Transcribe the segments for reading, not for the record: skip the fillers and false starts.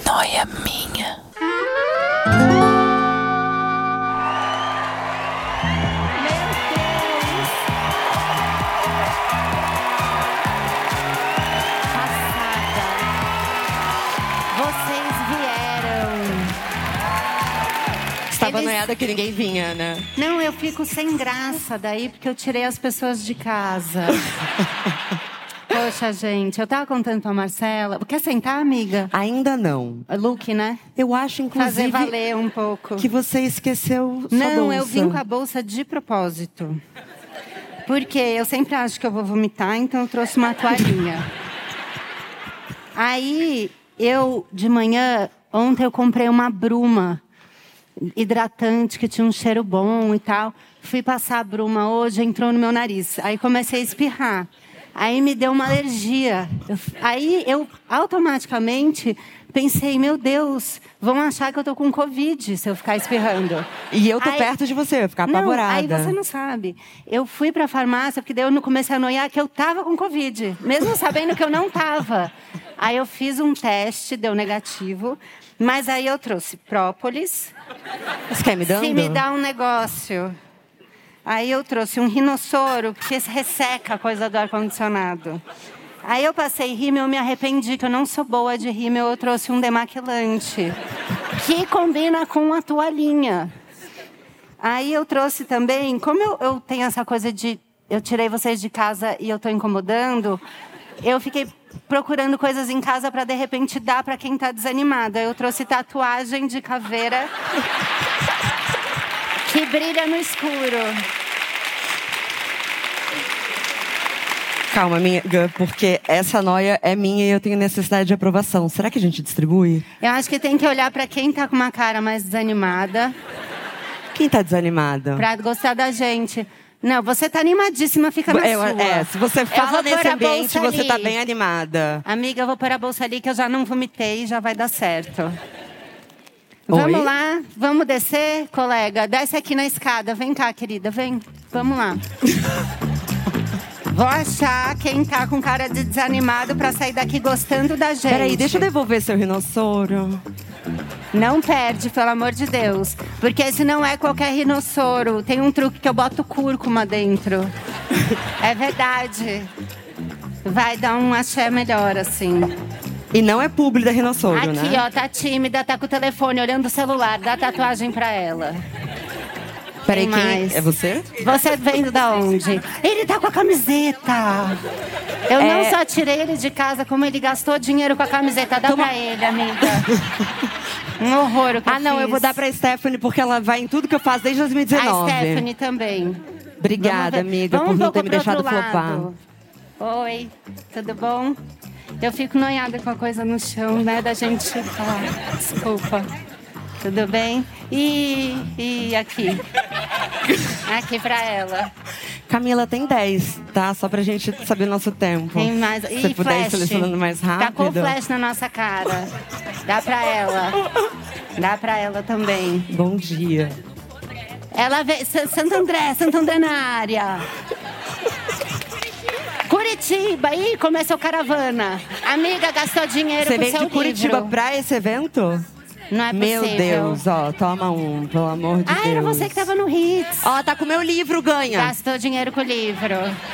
noia minha. Estava noiada que ninguém vinha, né? Não, eu fico sem graça daí, porque eu tirei as pessoas de casa. Poxa, gente, eu tava contando pra Marcela. Quer sentar, amiga? Ainda não. Look, né? Eu acho, inclusive, fazer valer um pouco. Que você esqueceu sua Não, bolsa. eu vim com a bolsa de propósito. Porque eu sempre acho que eu vou vomitar, então eu trouxe uma toalhinha. Aí, de manhã, ontem eu comprei uma bruma hidratante, que tinha um cheiro bom e tal. Fui passar a bruma hoje, entrou no meu nariz. Aí comecei a espirrar. Aí me deu uma alergia. Aí eu automaticamente pensei, meu Deus, vão achar que eu tô com Covid se eu ficar espirrando. E eu tô perto de você, eu vou ficar apavorada. Aí você não sabe. Eu fui pra farmácia, porque daí eu comecei a noiar que eu tava com Covid, mesmo sabendo que eu não tava. Aí eu fiz um teste, deu negativo. Mas aí eu trouxe própolis. Você quer me dando? Se me dá um negócio. Aí eu trouxe um rinossoro, porque resseca a coisa do ar-condicionado. Aí eu passei rímel, eu me arrependi, que eu não sou boa de rímel. Eu trouxe um demaquilante, que combina com a toalhinha. Aí eu trouxe também, como eu tenho essa coisa de... Eu tirei vocês de casa e eu tô incomodando... Eu fiquei procurando coisas em casa para, de repente, dar para quem tá desanimado. Eu trouxe tatuagem de caveira que brilha no escuro. Calma, amiga, porque essa noia é minha e eu tenho necessidade de aprovação. Será que a gente distribui? Eu acho que tem que olhar para quem tá com uma cara mais desanimada. Quem tá desanimada? Pra gostar da gente. Não, você tá animadíssima, fica na sua. Se você fala nesse ambiente, você tá bem animada. Amiga, eu vou pôr a bolsa ali que eu já não vomitei, já vai dar certo. Oi? Vamos lá, vamos descer, colega? Desce aqui na escada, vem cá, querida, vem. Vamos lá. Vou achar quem tá com cara de desanimado pra sair daqui gostando da gente. Peraí, deixa eu devolver seu rinossoro. Não perde, pelo amor de Deus. Porque esse não é qualquer rinossoro. Tem um truque que eu boto cúrcuma dentro. É verdade. Vai dar um axé melhor, assim. E não é publi da rinossoro, aqui, né? Aqui, ó, tá tímida, tá com o telefone, olhando o celular. Dá tatuagem pra ela. Peraí, quem? É você? Você vendo da onde? Ele tá com a camiseta. Eu não só tirei ele de casa, como ele gastou dinheiro com a camiseta. Dá pra ele, amiga. Um horror o que eu fiz. Não, eu vou dar pra Stephanie, porque ela vai em tudo que eu faço desde 2019. A Stephanie também. Obrigada, amiga, por não ter me deixado flopar. Oi, tudo bom? Eu fico noiada com a coisa no chão, né, da gente falar. Desculpa. Tudo bem? E aqui? Aqui pra ela. Camila, tem 10, tá? Só pra gente saber o nosso tempo. Tem mais. Se você puder ir selecionando mais rápido. Tá com flash na nossa cara. Dá pra ela. Dá pra ela também. Bom dia. Ela veio... Santo André na área. Curitiba. Ih, começou caravana. Amiga, gastou dinheiro com seu livro. Você veio de Curitiba pra esse evento? Não é possível. Meu Deus, ó, toma um, pelo amor de Deus. Era você que tava no Hits. Ó, tá com o meu livro, ganha. Gastou dinheiro com o livro.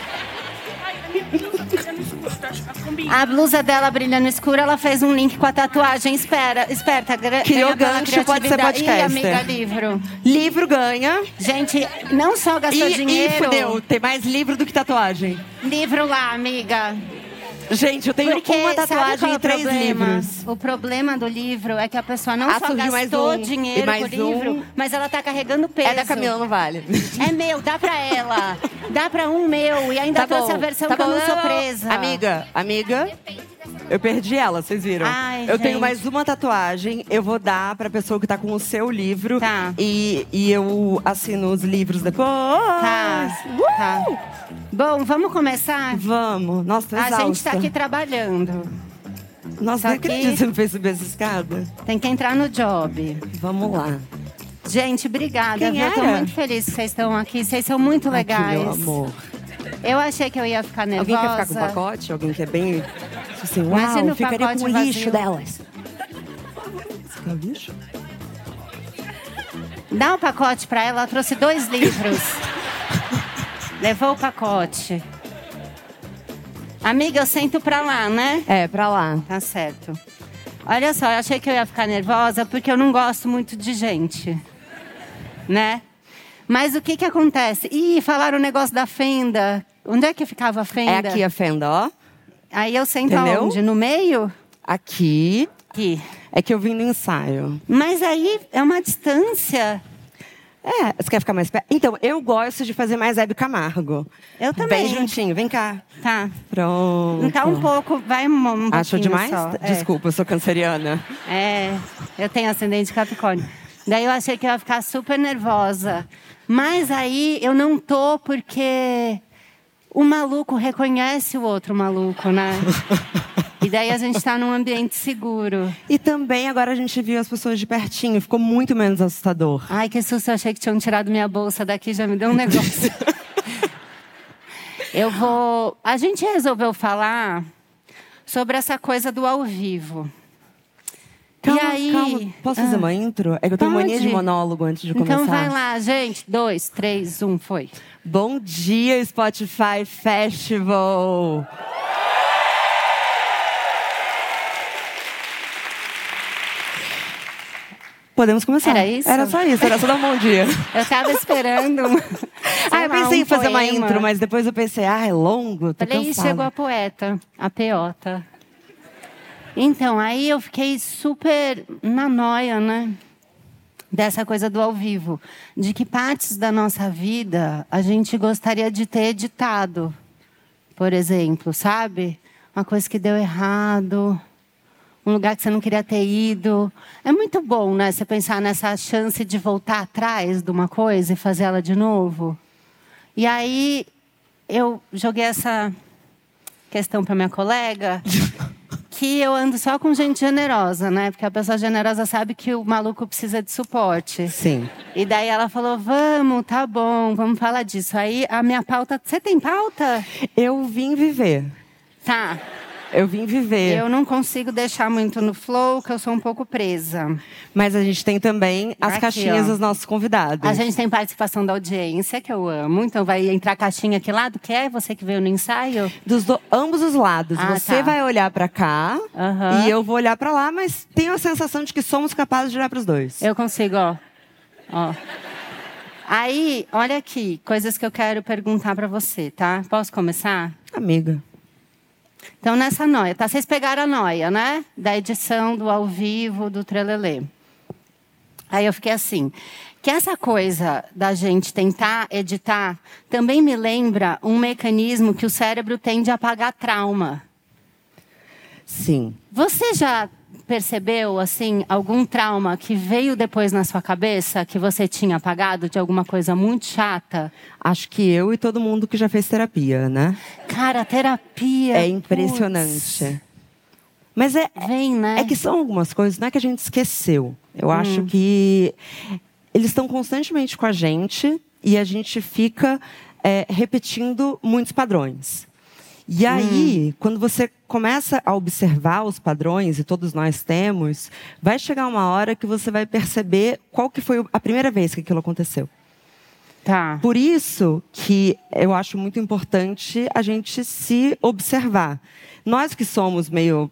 A blusa dela brilha no escuro, ela fez um link com a tatuagem. Esperta. Criou gancho, pode ser podcast. Ih, amiga, livro. Livro ganha. Gente, não só gastou dinheiro... E fudeu, tem mais livro do que tatuagem. Livro lá, amiga. Gente, eu tenho uma tatuagem e 3 livros. O problema do livro é que a pessoa não só surgiu gastou dinheiro com o livro, mas ela tá carregando peso. É da Camila, não vale. É meu, dá pra ela. Dá pra um meu. E ainda trouxe a versão que eu não sou presa. Amiga, eu perdi ela, vocês viram? Ai, eu tenho mais uma tatuagem, eu vou dar pra pessoa que tá com o seu livro. Tá. E eu assino os livros depois. Tá. Bom, vamos começar? Vamos. Nossa, tô exausta. A gente tá aqui trabalhando. Nossa, não acredito que você não fez subir essa escada. Tem que entrar no job. Vamos lá. Gente, obrigada. Quem eu tô era? muito feliz que vocês estão aqui. Vocês são muito legais. Meu amor. Eu achei que eu ia ficar nervosa. Alguém quer ficar com pacote? Alguém que é bem... Assim, uau, Imagina o ficaria pacote com o lixo vazio. delas. Você quer o bicho? Dá um pacote pra ela trouxe 2 livros. Levou o pacote. Amiga, eu sento pra lá, né? É, pra lá. Tá certo. Olha só, eu achei que eu ia ficar nervosa porque eu não gosto muito de gente. Né? Mas o que acontece? Ih, falaram o negócio da fenda. Onde é que ficava a fenda? É aqui a fenda, ó. Aí eu sento Entendeu? aonde? No meio? Aqui. Aqui. É que eu vim no ensaio. Mas aí é uma distância. É, você quer ficar mais perto? Então, eu gosto de fazer mais Hebe Camargo. Eu também. Bem juntinho, vem cá. Tá. Pronto. Então um pouco, vai um pouquinho Achou demais? só. Desculpa, eu sou canceriana. Eu tenho ascendente Capricórnio. Daí eu achei que eu ia ficar super nervosa. Mas aí eu não tô porque o maluco reconhece o outro maluco, né? E daí a gente tá num ambiente seguro. E também agora a gente viu as pessoas de pertinho, ficou muito menos assustador. Ai, que susto, eu achei que tinham tirado minha bolsa daqui, já me deu um negócio. A gente resolveu falar sobre essa coisa do ao vivo. Calma, e aí... calma. Posso fazer uma intro? É que eu tenho mania de monólogo antes de começar. Então vai lá, gente. 2, 3, 1, foi. Bom dia, Spotify Festival! Podemos começar. Era isso? Era só isso, era só dar um bom dia. Eu tava esperando. Eu pensei em fazer uma intro, mas depois eu pensei, é longo, tô Falei, cansada. chegou a poeta, a peota. Então, aí eu fiquei super na noia, né? Dessa coisa do ao vivo. De que partes da nossa vida a gente gostaria de ter editado. Por exemplo, sabe? Uma coisa que deu errado. Um lugar que você não queria ter ido. É muito bom, né? Você pensar nessa chance de voltar atrás de uma coisa e fazer ela de novo. E aí, eu joguei essa questão para minha colega, que eu ando só com gente generosa, né? Porque a pessoa generosa sabe que o maluco precisa de suporte. Sim. E daí ela falou, vamos, tá bom, vamos falar disso. Aí a minha pauta... Você tem pauta? Eu vim viver. Tá. Eu vim viver. Eu não consigo deixar muito no flow, que eu sou um pouco presa. Mas a gente tem também as Aqui, caixinhas ó. dos nossos convidados. A gente tem participação da audiência, que eu amo. Então vai entrar a caixinha que lado que é? Você que veio no ensaio? Ambos os lados. Ah, Você tá. vai olhar pra cá Aham. e eu vou olhar pra lá, mas tenho a sensação de que somos capazes de olhar pros dois. Eu consigo, ó. Aí, olha aqui, coisas que eu quero perguntar pra você, tá? Posso começar? Amiga. Então, nessa noia, tá? Vocês pegaram a noia, né? Da edição, do ao vivo, do trelelê. Aí eu fiquei assim, que essa coisa da gente tentar editar também me lembra um mecanismo que o cérebro tem de apagar trauma. Sim. Você já percebeu, assim, algum trauma que veio depois na sua cabeça, que você tinha apagado de alguma coisa muito chata? Acho que eu e todo mundo que já fez terapia, né? Cara, terapia... É impressionante. Mas Vem, né? É que são algumas coisas, não é que a gente esqueceu. Eu acho que eles estão constantemente com a gente e a gente fica repetindo muitos padrões. E aí, quando você começa a observar os padrões, e todos nós temos, vai chegar uma hora que você vai perceber qual que foi a primeira vez que aquilo aconteceu. Tá. Por isso que eu acho muito importante a gente se observar. Nós que somos meio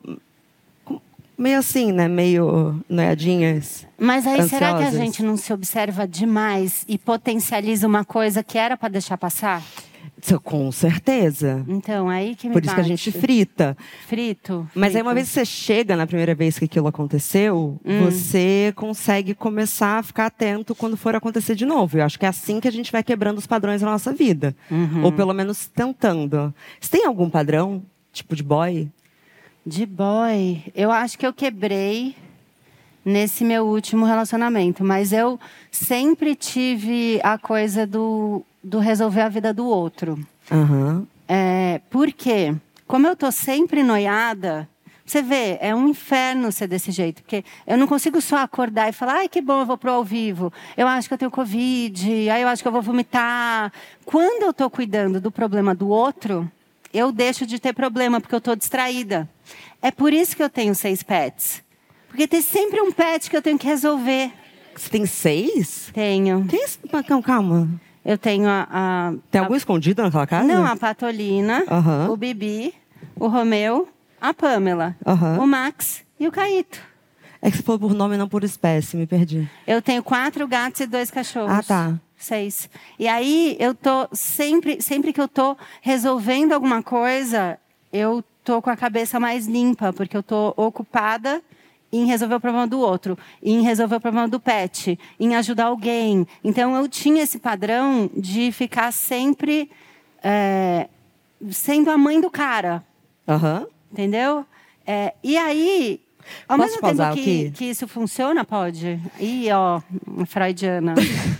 assim, né? Meio noiadinhas. Mas aí, será que a ansiosas. gente não se observa demais e potencializa uma coisa que era para deixar passar? Com certeza. Então, aí que me Por isso que a bate. gente frita. Frito. Mas aí, frito. uma vez que você chega na primeira vez que aquilo aconteceu, você consegue começar a ficar atento quando for acontecer de novo. Eu acho que é assim que a gente vai quebrando os padrões da nossa vida. Ou pelo menos tentando. Você tem algum padrão, tipo de boy? De boy, eu acho que eu quebrei nesse meu último relacionamento. Mas eu sempre tive a coisa do resolver a vida do outro. Aham. Por quê? Como eu tô sempre noiada, você vê, é um inferno ser desse jeito. Porque eu não consigo só acordar e falar, ai, que bom, eu vou pro ao vivo. Eu acho que eu tenho Covid, aí eu acho que eu vou vomitar. Quando eu tô cuidando do problema do outro, eu deixo de ter problema, porque eu tô distraída. É por isso que eu tenho 6 pets. Porque tem sempre um pet que eu tenho que resolver. Você tem 6? Tenho. Calma. Eu tenho Tem algum escondido naquela casa? Não, a Patolina, o Bibi, o Romeu, a Pamela, o Max e o Caíto. É que você falou por nome e não por espécie, me perdi. Eu tenho 4 gatos e 2 cachorros. Ah, tá. 6. E aí, eu tô sempre que eu tô resolvendo alguma coisa, eu tô com a cabeça mais limpa, porque eu tô ocupada em resolver o problema do outro, em resolver o problema do pet, em ajudar alguém. Então, eu tinha esse padrão de ficar sempre sendo a mãe do cara. Entendeu? E aí, ao mesmo tempo que isso funciona, pode? Ih, ó, freudiana.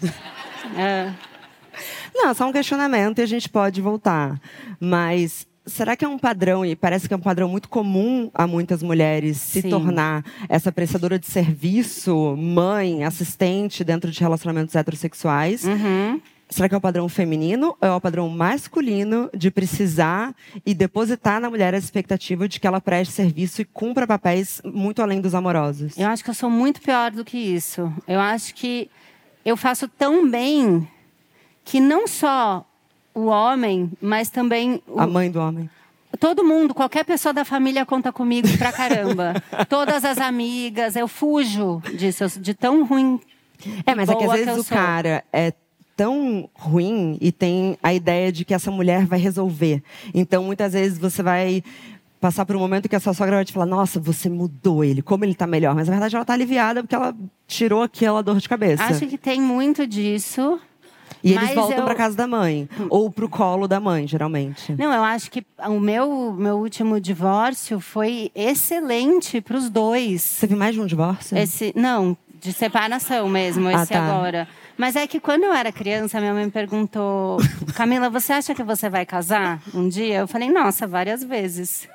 Não, é só um questionamento e a gente pode voltar. Mas será que é um padrão, e parece que é um padrão muito comum a muitas mulheres se tornar essa prestadora de serviço, mãe, assistente dentro de relacionamentos heterossexuais? Será que é o padrão feminino ou é o padrão masculino de precisar e depositar na mulher a expectativa de que ela preste serviço e cumpra papéis muito além dos amorosos? Eu acho que eu sou muito pior do que isso. Eu acho que eu faço tão bem que não só o homem, mas também a mãe do homem. Todo mundo, qualquer pessoa da família conta comigo pra caramba. Todas as amigas, eu fujo disso, de tão ruim. Mas é que às vezes o cara é tão ruim e tem a ideia de que essa mulher vai resolver. Então, muitas vezes você vai passar por um momento que a sua sogra vai te falar: nossa, você mudou ele, como ele tá melhor. Mas, na verdade, ela tá aliviada porque ela tirou aquela dor de cabeça. Acho que tem muito disso. E eles voltam pra casa da mãe. Ou pro colo da mãe, geralmente. Não, eu acho que o meu último divórcio foi excelente pros dois. Você teve mais de um divórcio? Não, de separação mesmo, esse agora. Mas é que quando eu era criança, minha mãe me perguntou: Camila, você acha que você vai casar um dia? Eu falei: nossa, várias vezes.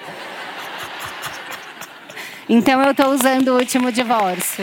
Então eu tô usando o último divórcio.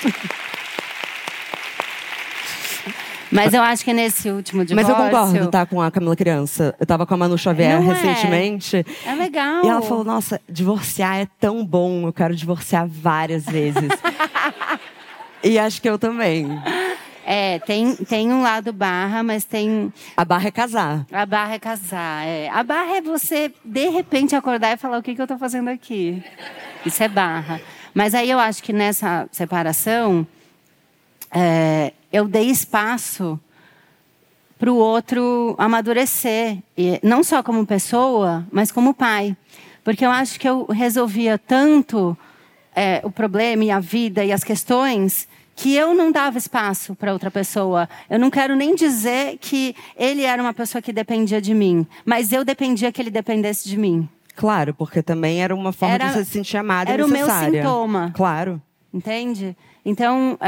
Mas eu acho que nesse último divórcio... Mas eu concordo, tá, com a Camila criança. Eu tava com a Manu Xavier recentemente. É legal. E ela falou: nossa, divorciar é tão bom. Eu quero divorciar várias vezes. E acho que eu também. Tem um lado barra, mas tem... A barra é casar. A barra é casar, A barra é você, de repente, acordar e falar: o que eu tô fazendo aqui? Isso é barra. Mas aí eu acho que nessa separação... eu dei espaço para o outro amadurecer. E não só como pessoa, mas como pai. Porque eu acho que eu resolvia tanto o problema e a vida e as questões que eu não dava espaço para outra pessoa. Eu não quero nem dizer que ele era uma pessoa que dependia de mim, mas eu dependia que ele dependesse de mim. Claro, porque também era uma forma de você se sentir amada e necessária. Era o meu sintoma. Claro. Entende? Então,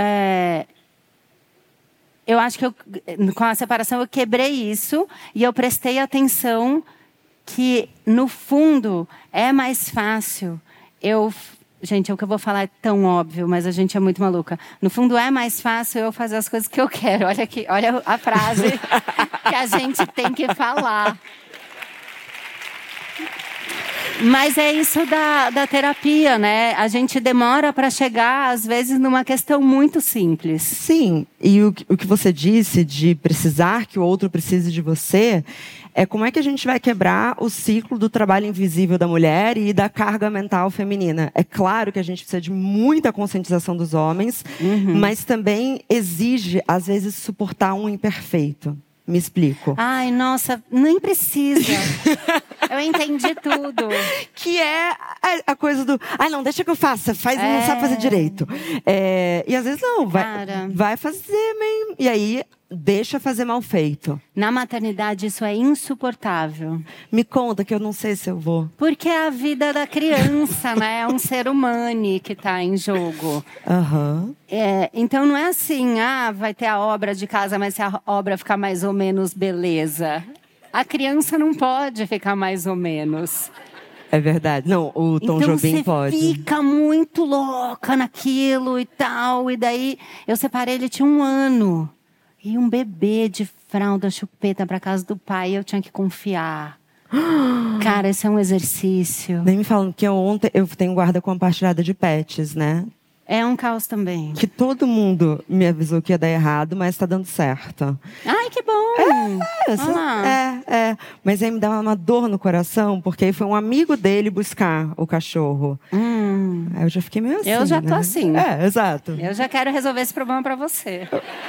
eu acho que com a separação eu quebrei isso e eu prestei atenção que, no fundo, é mais fácil Gente, o que eu vou falar é tão óbvio, mas a gente é muito maluca. No fundo, é mais fácil eu fazer as coisas que eu quero. Olha aqui, olha a frase que a gente tem que falar. Mas é isso da terapia, né? A gente demora para chegar, às vezes, numa questão muito simples. Sim, e o que você disse de precisar que o outro precise de você, é como é que a gente vai quebrar o ciclo do trabalho invisível da mulher e da carga mental feminina. É claro que a gente precisa de muita conscientização dos homens, mas também exige, às vezes, suportar um imperfeito. Me explico. Ai, nossa, nem precisa. Eu entendi tudo. Que é a coisa do... não, deixa que eu faça. Não sabe fazer direito. E às vezes não, vai fazer mesmo. E aí, deixa fazer mal feito. Na maternidade, isso é insuportável. Me conta, que eu não sei se eu vou. Porque é a vida da criança, né? É um ser humano que está em jogo. Então, não é assim, vai ter a obra de casa, mas se a obra ficar mais ou menos, beleza. A criança não pode ficar mais ou menos. É verdade. Não, o Tom Jobim pode. Então você fica muito louca naquilo e tal. E daí, eu separei, ele tinha 1 ano. E um bebê de fralda chupeta para casa do pai, eu tinha que confiar. Cara, esse é um exercício. Nem me falam que ontem eu tenho guarda compartilhada de pets, né? É um caos também. Que todo mundo me avisou que ia dar errado, mas tá dando certo. Ai, que bom! Mas aí me dá uma dor no coração, porque aí foi um amigo dele buscar o cachorro. Aí eu já fiquei meio assim, Eu já tô assim. Exato. Eu já quero resolver esse problema pra você.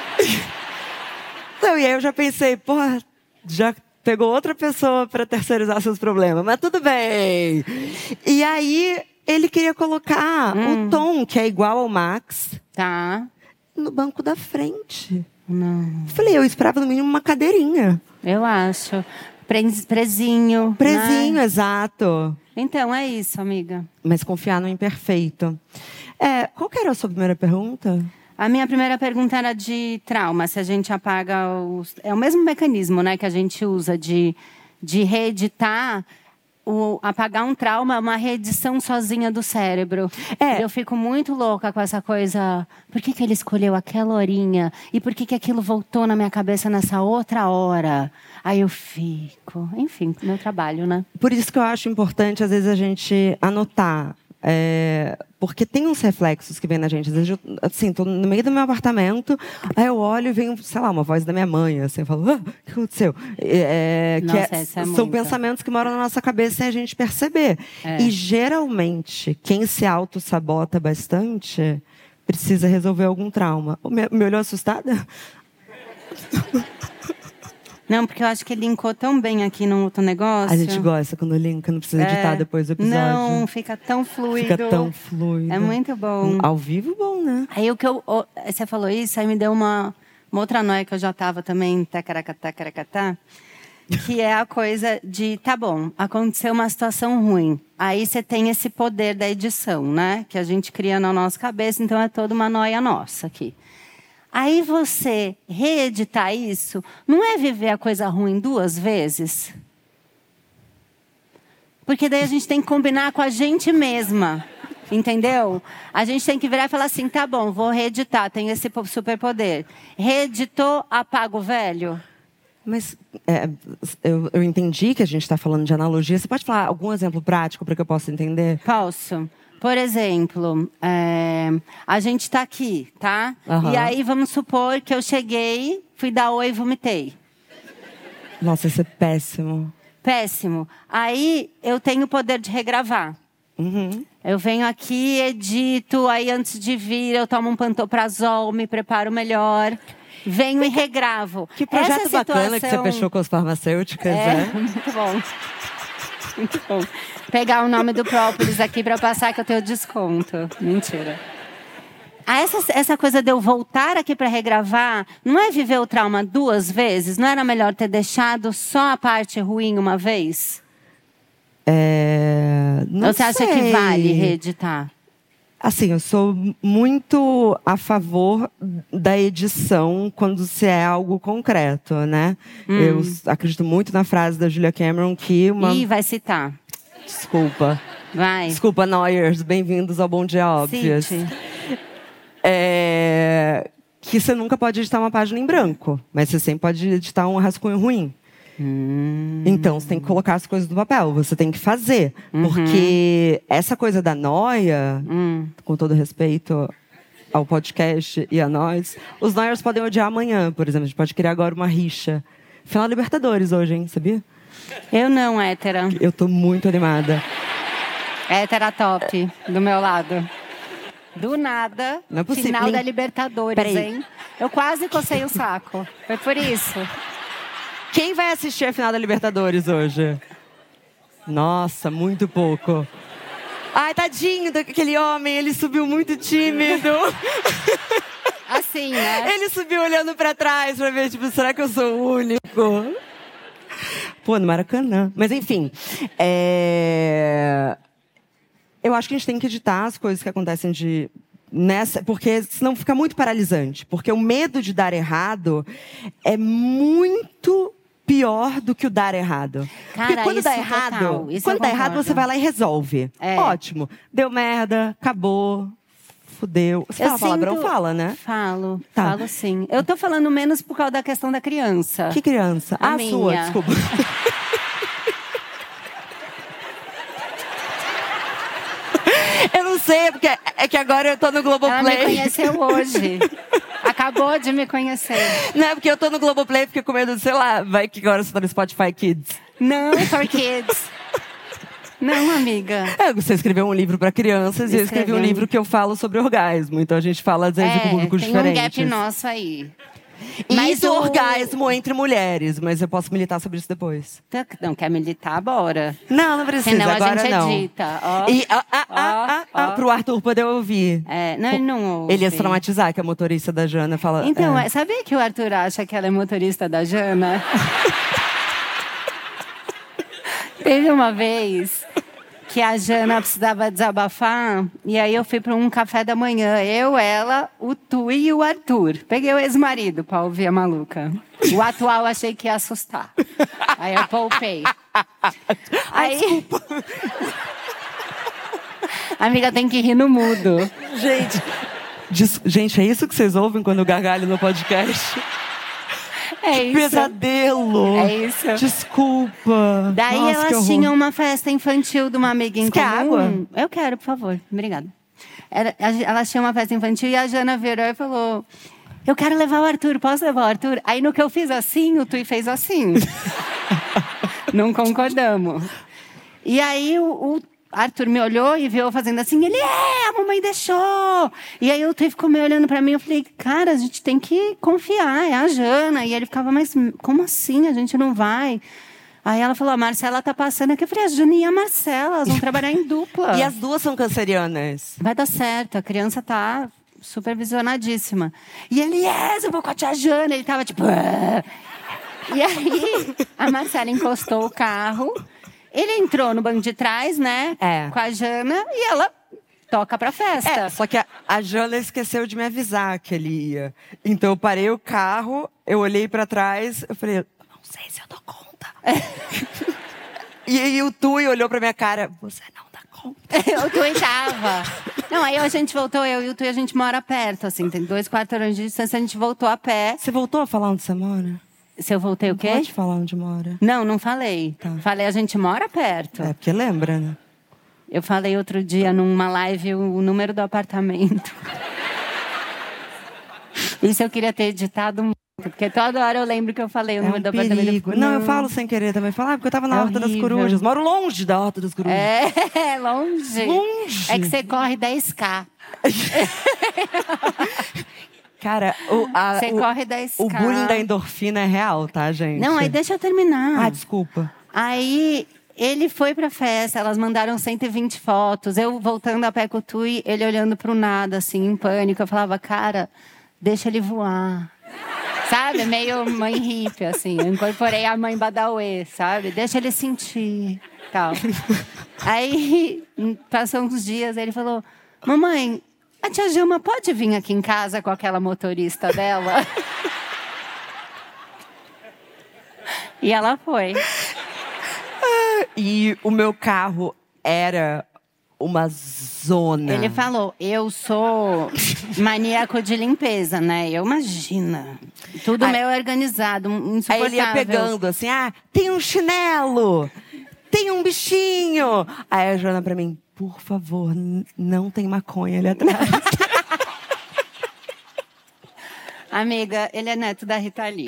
Não, e aí eu já pensei, porra, já pegou outra pessoa pra terceirizar seus problemas, mas tudo bem. E aí ele queria colocar o Tom, que é igual ao Max, Tá. no banco da frente. Não. Falei, eu esperava no mínimo uma cadeirinha. Eu acho. Prezinho. Prezinho, Né? exato. Então, é isso, amiga. Mas confiar no imperfeito. Qual que era a sua primeira pergunta? A minha primeira pergunta era de trauma. Se a gente apaga os... É o mesmo mecanismo, né, que a gente usa de reeditar. Apagar um trauma é uma reedição sozinha do cérebro. Eu fico muito louca com essa coisa. Por que ele escolheu aquela horinha? E por que aquilo voltou na minha cabeça nessa outra hora? Aí eu fico... Enfim, meu trabalho, né? Por isso que eu acho importante, às vezes, a gente anotar. Porque tem uns reflexos que vêm na gente. Às vezes, assim, tô no meio do meu apartamento, aí eu olho e vem, sei lá, uma voz da minha mãe, assim, eu falo, o que aconteceu? São pensamentos que moram na nossa cabeça sem a gente perceber. E, geralmente, quem se auto-sabota bastante precisa resolver algum trauma. Me olhou assustada? Não, porque eu acho que linkou tão bem aqui no outro negócio. A gente gosta quando linka, não precisa editar depois do episódio. Não, fica tão fluido. Fica tão fluido. É muito bom. Ao vivo, bom, né? Aí você falou isso, aí me deu uma outra noia que eu já tava também, tacaracatá, que é a coisa de, tá bom, aconteceu uma situação ruim. Aí você tem esse poder da edição, né? Que a gente cria na nossa cabeça, então é toda uma noia nossa aqui. Aí você reeditar isso, não é viver a coisa ruim 2 vezes? Porque daí a gente tem que combinar com a gente mesma, entendeu? A gente tem que virar e falar assim, tá bom, vou reeditar, tenho esse superpoder. Reeditou, apaga o velho? Mas eu entendi que a gente está falando de analogia. Você pode falar algum exemplo prático para que eu possa entender? Posso. Por exemplo, a gente está aqui, tá? Uhum. E aí vamos supor que eu cheguei, fui dar oi e vomitei. Nossa, isso é péssimo. Péssimo. Aí eu tenho o poder de regravar. Uhum. Eu venho aqui, edito, aí antes de vir eu tomo um pantoprazol, me preparo melhor. Venho e regravo. Que projeto Essa bacana que você fechou com as farmacêuticas, né? Muito bom. Muito bom. Pegar o nome do própolis aqui para passar que eu tenho desconto. Mentira. Essa coisa de eu voltar aqui para regravar, não é viver o trauma 2 vezes? Não era melhor ter deixado só a parte ruim uma vez? Não Ou você acha que vale reeditar? Assim, eu sou muito a favor da edição quando se é algo concreto, né? Eu acredito muito na frase da Julia Cameron que Ih, vai citar. Desculpa. Vai. Desculpa, Noyers. Bem-vindos ao Bom Dia Óbvias. Que você nunca pode editar uma página em branco, mas você sempre pode editar um rascunho ruim. Então, você tem que colocar as coisas no papel. Você tem que fazer. Porque essa coisa da noia, com todo respeito ao podcast e a nós, os noiers podem odiar amanhã, por exemplo. A gente pode criar agora uma rixa. Final da Libertadores hoje, hein? Sabia? Eu não, hétera. Eu tô muito animada. Hétera top, do meu lado. Do nada, não é possível. Final da Libertadores, hein? Eu quase cocei o saco. Foi por isso. Quem vai assistir a final da Libertadores hoje? Nossa, muito pouco. Ai, tadinho daquele homem, ele subiu muito tímido. Assim, né? Ele subiu olhando pra trás pra ver, tipo, será que eu sou o único? Pô, no Maracanã. Mas, enfim. Eu acho que a gente tem que editar as coisas que acontecem porque senão fica muito paralisante. Porque o medo de dar errado é muito pior do que o dar errado. Cara, porque quando dá errado, você vai lá e resolve. Ótimo. Deu merda, acabou, fudeu. Você fala palavrão? Fala, né? Falo sim. Eu tô falando menos por causa da questão da criança. Que criança? A minha. Sua, desculpa. sei, porque é que agora eu tô no Globoplay. Ela me conheceu hoje. Acabou de me conhecer. Não, é porque eu tô no Globoplay e fiquei com medo de, sei lá, vai que agora você tá no Spotify Kids. Não, for kids. Não, amiga. Você escreveu um livro para crianças e eu escrevi um livro que eu falo sobre orgasmo. Então a gente fala, às vezes, com públicos diferentes. Tem um gap nosso aí. Mas o orgasmo entre mulheres, mas eu posso militar sobre isso depois. Não quer militar, bora. Não precisa, senão agora a gente não. edita. Pro Arthur poder ouvir. Não, ele não ouve. Ele ia se traumatizar, que a motorista da Jana fala... Então, sabia que o Arthur acha que ela é motorista da Jana? Teve uma vez que a Jana precisava desabafar, e aí eu fui para um café da manhã. Eu, ela, o Tui e o Arthur. Peguei o ex-marido para ouvir a maluca. O atual achei que ia assustar. Aí eu poupei. Aí... Amiga, tem que rir no mudo. Gente, é isso que vocês ouvem quando eu gargalho no podcast? É isso. Pesadelo. É isso. Desculpa. Daí Nossa, elas tinham uma festa infantil de uma amiga em comum. Quer água? Eu quero, por favor. Obrigada. Elas tinham uma festa infantil e a Jana virou e falou: eu quero levar o Arthur, posso levar o Arthur? Aí no que eu fiz assim, o Tui fez assim. Não concordamos. E aí o Arthur me olhou e viu eu fazendo assim. Ele, a mamãe deixou. E aí o Tui ficou me olhando pra mim. Eu falei, cara, a gente tem que confiar, é a Jana. E ele ficava, mas como assim? A gente não vai. Aí ela falou, a Marcela tá passando aqui. Eu falei, a Jana e a Marcela, elas vão trabalhar em dupla. E as duas são cancerianas. Vai dar certo, a criança tá supervisionadíssima. E ele, eu vou com a tia Jana. Ele tava tipo... E aí a Marcela encostou o carro. Ele entrou no banco de trás, né? Com a Jana e ela toca pra festa. Só que a Jana esqueceu de me avisar que ele ia. Então eu parei o carro, eu olhei pra trás, eu falei, não sei se eu dou conta. E aí o Tui olhou pra minha cara, você não dá conta. O Tui tava. Não, aí a gente voltou, eu e o Tui, a gente mora perto, assim, tem 2 quarteirões de distância, a gente voltou a pé. Você voltou a falar onde você mora? Se eu voltei o quê? Pode falar onde mora. Não falei. Tá. Falei, a gente mora perto. É, porque lembra, né? Eu falei outro dia numa live o número do apartamento. Isso eu queria ter editado muito, porque toda hora eu lembro que eu falei o número do apartamento. Não, eu falo sem querer também. Falar, porque eu tava na Horta das Corujas. Moro longe da Horta das Corujas. Longe. Longe. É que você corre 10K. Cara, você corre 10K. O bullying da endorfina é real, tá, gente? Não, aí deixa eu terminar. Desculpa. Aí ele foi pra festa, elas mandaram 120 fotos. Eu voltando a pé com o Tui, ele olhando pro nada, assim, em pânico. Eu falava, cara, deixa ele voar. Sabe? Meio mãe hippie, assim. Eu incorporei a mãe Badawi, sabe? Deixa ele sentir, tal. Aí, passou uns dias, ele falou, mamãe, a tia Gilma pode vir aqui em casa com aquela motorista dela? E ela foi. E o meu carro era uma zona. Ele falou, eu sou maníaco de limpeza, né? Imagina. Tudo meio organizado, insuportável. Aí ele ia pegando assim, tem um chinelo, tem um bichinho. Aí a Joana pra mim, por favor, não tem maconha ali atrás. Amiga, ele é neto da Rita Lee.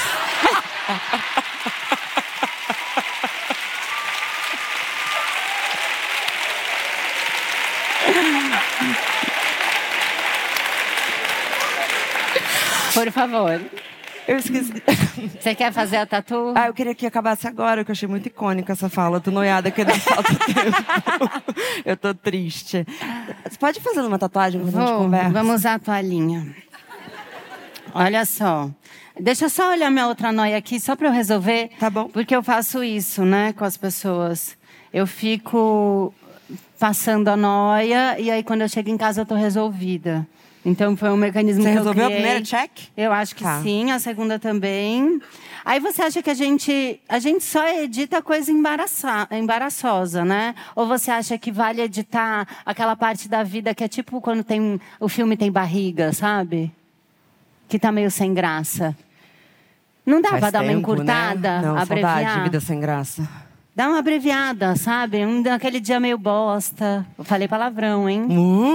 Por favor. Eu esqueci. Você quer fazer a tatu? Eu queria que acabasse agora, que eu achei muito icônica essa fala. Tô noiada que não falta tempo. Eu tô triste. Você pode fazer uma tatuagem quando a gente conversa? Vamos usar a toalhinha. Olha só. Deixa eu só olhar minha outra noia aqui, só pra eu resolver. Tá bom. Porque eu faço isso, né, com as pessoas. Eu fico passando a noia e aí quando eu chego em casa eu tô resolvida. Então foi um mecanismo que eu criei. Você resolveu a primeira check? Eu acho que sim, a segunda também. Aí você acha que a gente só edita coisa embaraçosa, né? Ou você acha que vale editar aquela parte da vida que é tipo quando o filme tem barriga, sabe? Que tá meio sem graça. Não dá pra dar uma encurtada, né? Não, abreviar? saudade de Vida Sem Graça. Dá uma abreviada, sabe? Aquele dia meio bosta. Eu falei palavrão, hein?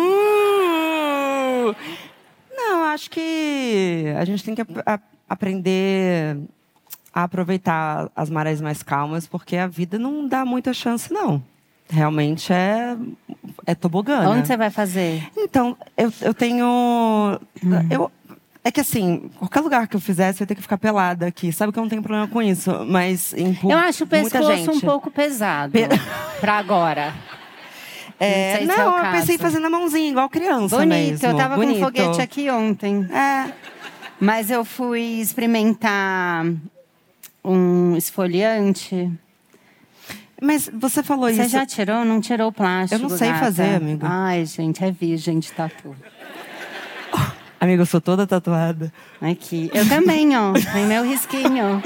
Não, acho que a gente tem que aprender a aproveitar as marés mais calmas, porque a vida não dá muita chance, não. Realmente é tobogã. Onde você vai fazer? Então, eu tenho... É que assim, qualquer lugar que eu fizesse, eu ia ter que ficar pelada aqui. Sabe que eu não tenho problema com isso, mas eu acho o pescoço um pouco pesado pra agora. Não, eu pensei em fazer na mãozinha, igual criança mesmo. Eu tava com um foguete aqui ontem. Mas eu fui experimentar um esfoliante. Mas você falou isso... Você já tirou? Não tirou o plástico, eu não sei fazer, amiga. Ai, gente, é virgem de tatu. Amiga, eu sou toda tatuada. Aqui. Eu também, ó. Tem meu risquinho.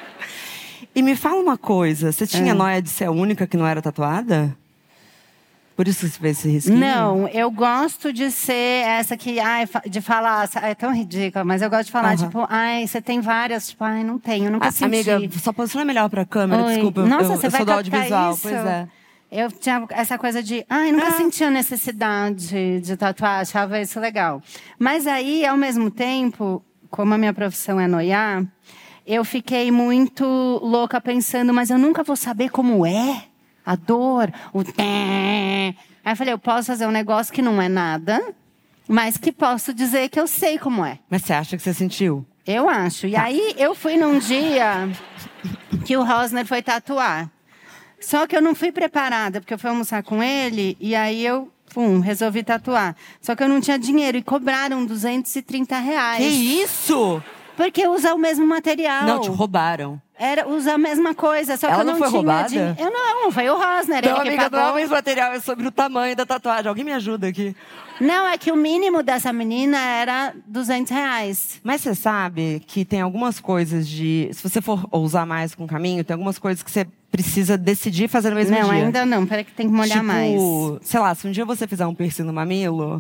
E me fala uma coisa. Você tinha nóia de ser a única que não era tatuada? Por isso que você fez esse risquinho? Não, eu gosto de ser essa que... de falar... É tão ridícula, mas eu gosto de falar, tipo... você tem várias... Tipo, não tenho, nunca senti. Amiga, sua postura é melhor pra câmera, desculpa. Nossa, você vai sou do audiovisual, isso? Pois é. Eu tinha essa coisa de... nunca senti a necessidade de tatuar, achava isso legal. Mas aí, ao mesmo tempo, como a minha profissão é noiar, eu fiquei muito louca pensando, mas eu nunca vou saber como é a dor, o té. Aí eu falei, eu posso fazer um negócio que não é nada, mas que posso dizer que eu sei como é. Mas você acha que você sentiu? Eu acho. E aí, eu fui num dia que o Rosner foi tatuar. Só que eu não fui preparada, porque eu fui almoçar com ele, e aí eu, resolvi tatuar. Só que eu não tinha dinheiro, e cobraram R$230. Que isso? Porque usa o mesmo material. Não, te roubaram. Usa a mesma coisa, só que eu não foi tinha roubada? Eu não, foi o Rosner, Não, ele amiga, que pagou. não é o mesmo material, é sobre o tamanho da tatuagem. Alguém me ajuda aqui. Não, é que o mínimo dessa menina era R$200. Mas você sabe que tem algumas coisas de... Se você for usar mais com o caminho, tem algumas coisas que você precisa decidir fazer no mesmo dia. Não, ainda não. Peraí que tem que molhar mais. Sei lá, se um dia você fizer um piercing no mamilo...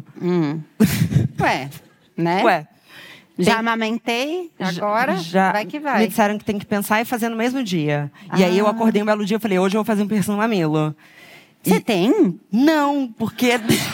Ué, né? Ué. Já amamentei, agora vai que vai. Me disseram que tem que pensar e fazer no mesmo dia. E aí eu acordei um belo dia e falei, hoje eu vou fazer um piercing no mamilo. Você tem? Não, porque...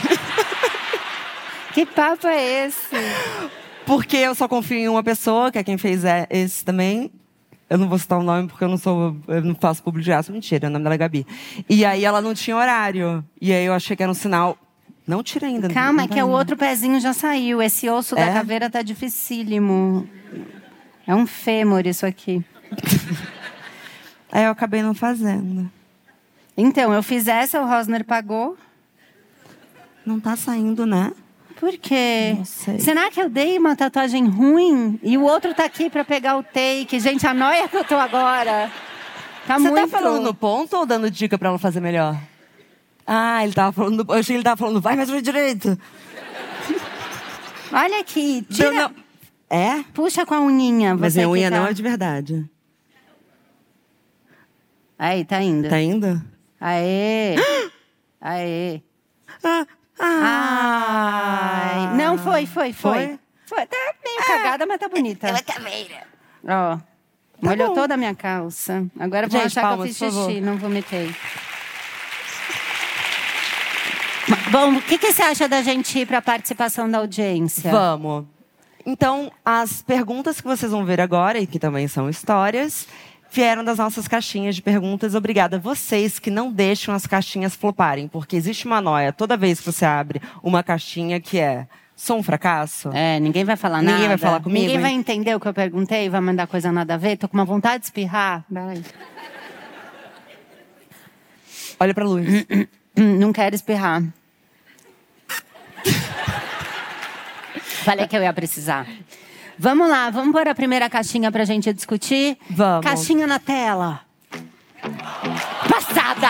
Que papo é esse? Porque eu só confio em uma pessoa, que é quem fez esse também. Eu não vou citar o nome porque eu não faço publi de aço. Mentira, o nome dela é Gabi. E aí ela não tinha horário. E aí eu achei que era um sinal... Não tira ainda. Calma, é que o outro pezinho já saiu. Esse osso da caveira tá dificílimo. É um fêmur isso aqui. Aí eu acabei não fazendo. Então, eu fiz essa, o Rosner pagou. Não tá saindo, né? Por quê? Não sei. Será que eu dei uma tatuagem ruim? E o outro tá aqui pra pegar o take. Gente, a noia que eu tô agora. Você tá falando no ponto ou dando dica pra ela fazer melhor? Ele tava falando... Eu achei que ele tava falando, vai mais pra direita. Olha aqui, tira... É? Puxa com a unhinha. Mas a unha não é de verdade. Aí, tá indo. Tá indo? Aê! Aê! Ai. Não, foi. Foi? Tá meio cagada, mas tá bonita. Ela caveira. Ó, molhou toda a minha calça. Agora vão achar palmas, que eu fiz por xixi, não vomitei. Bom, o que você acha da gente ir para a participação da audiência? Vamos. Então, as perguntas que vocês vão ver agora, e que também são histórias, vieram das nossas caixinhas de perguntas. Obrigada a vocês que não deixam as caixinhas floparem, porque existe uma noia toda vez que você abre uma caixinha que é... Sou um fracasso? Ninguém vai falar nada. Ninguém vai falar comigo? Ninguém vai entender o que eu perguntei, vai mandar coisa nada a ver. Tô com uma vontade de espirrar. Olha pra luz. Não quero espirrar. Falei que eu ia precisar. Vamos lá, vamos pôr a primeira caixinha pra gente discutir? Vamos. Caixinha na tela. Passada!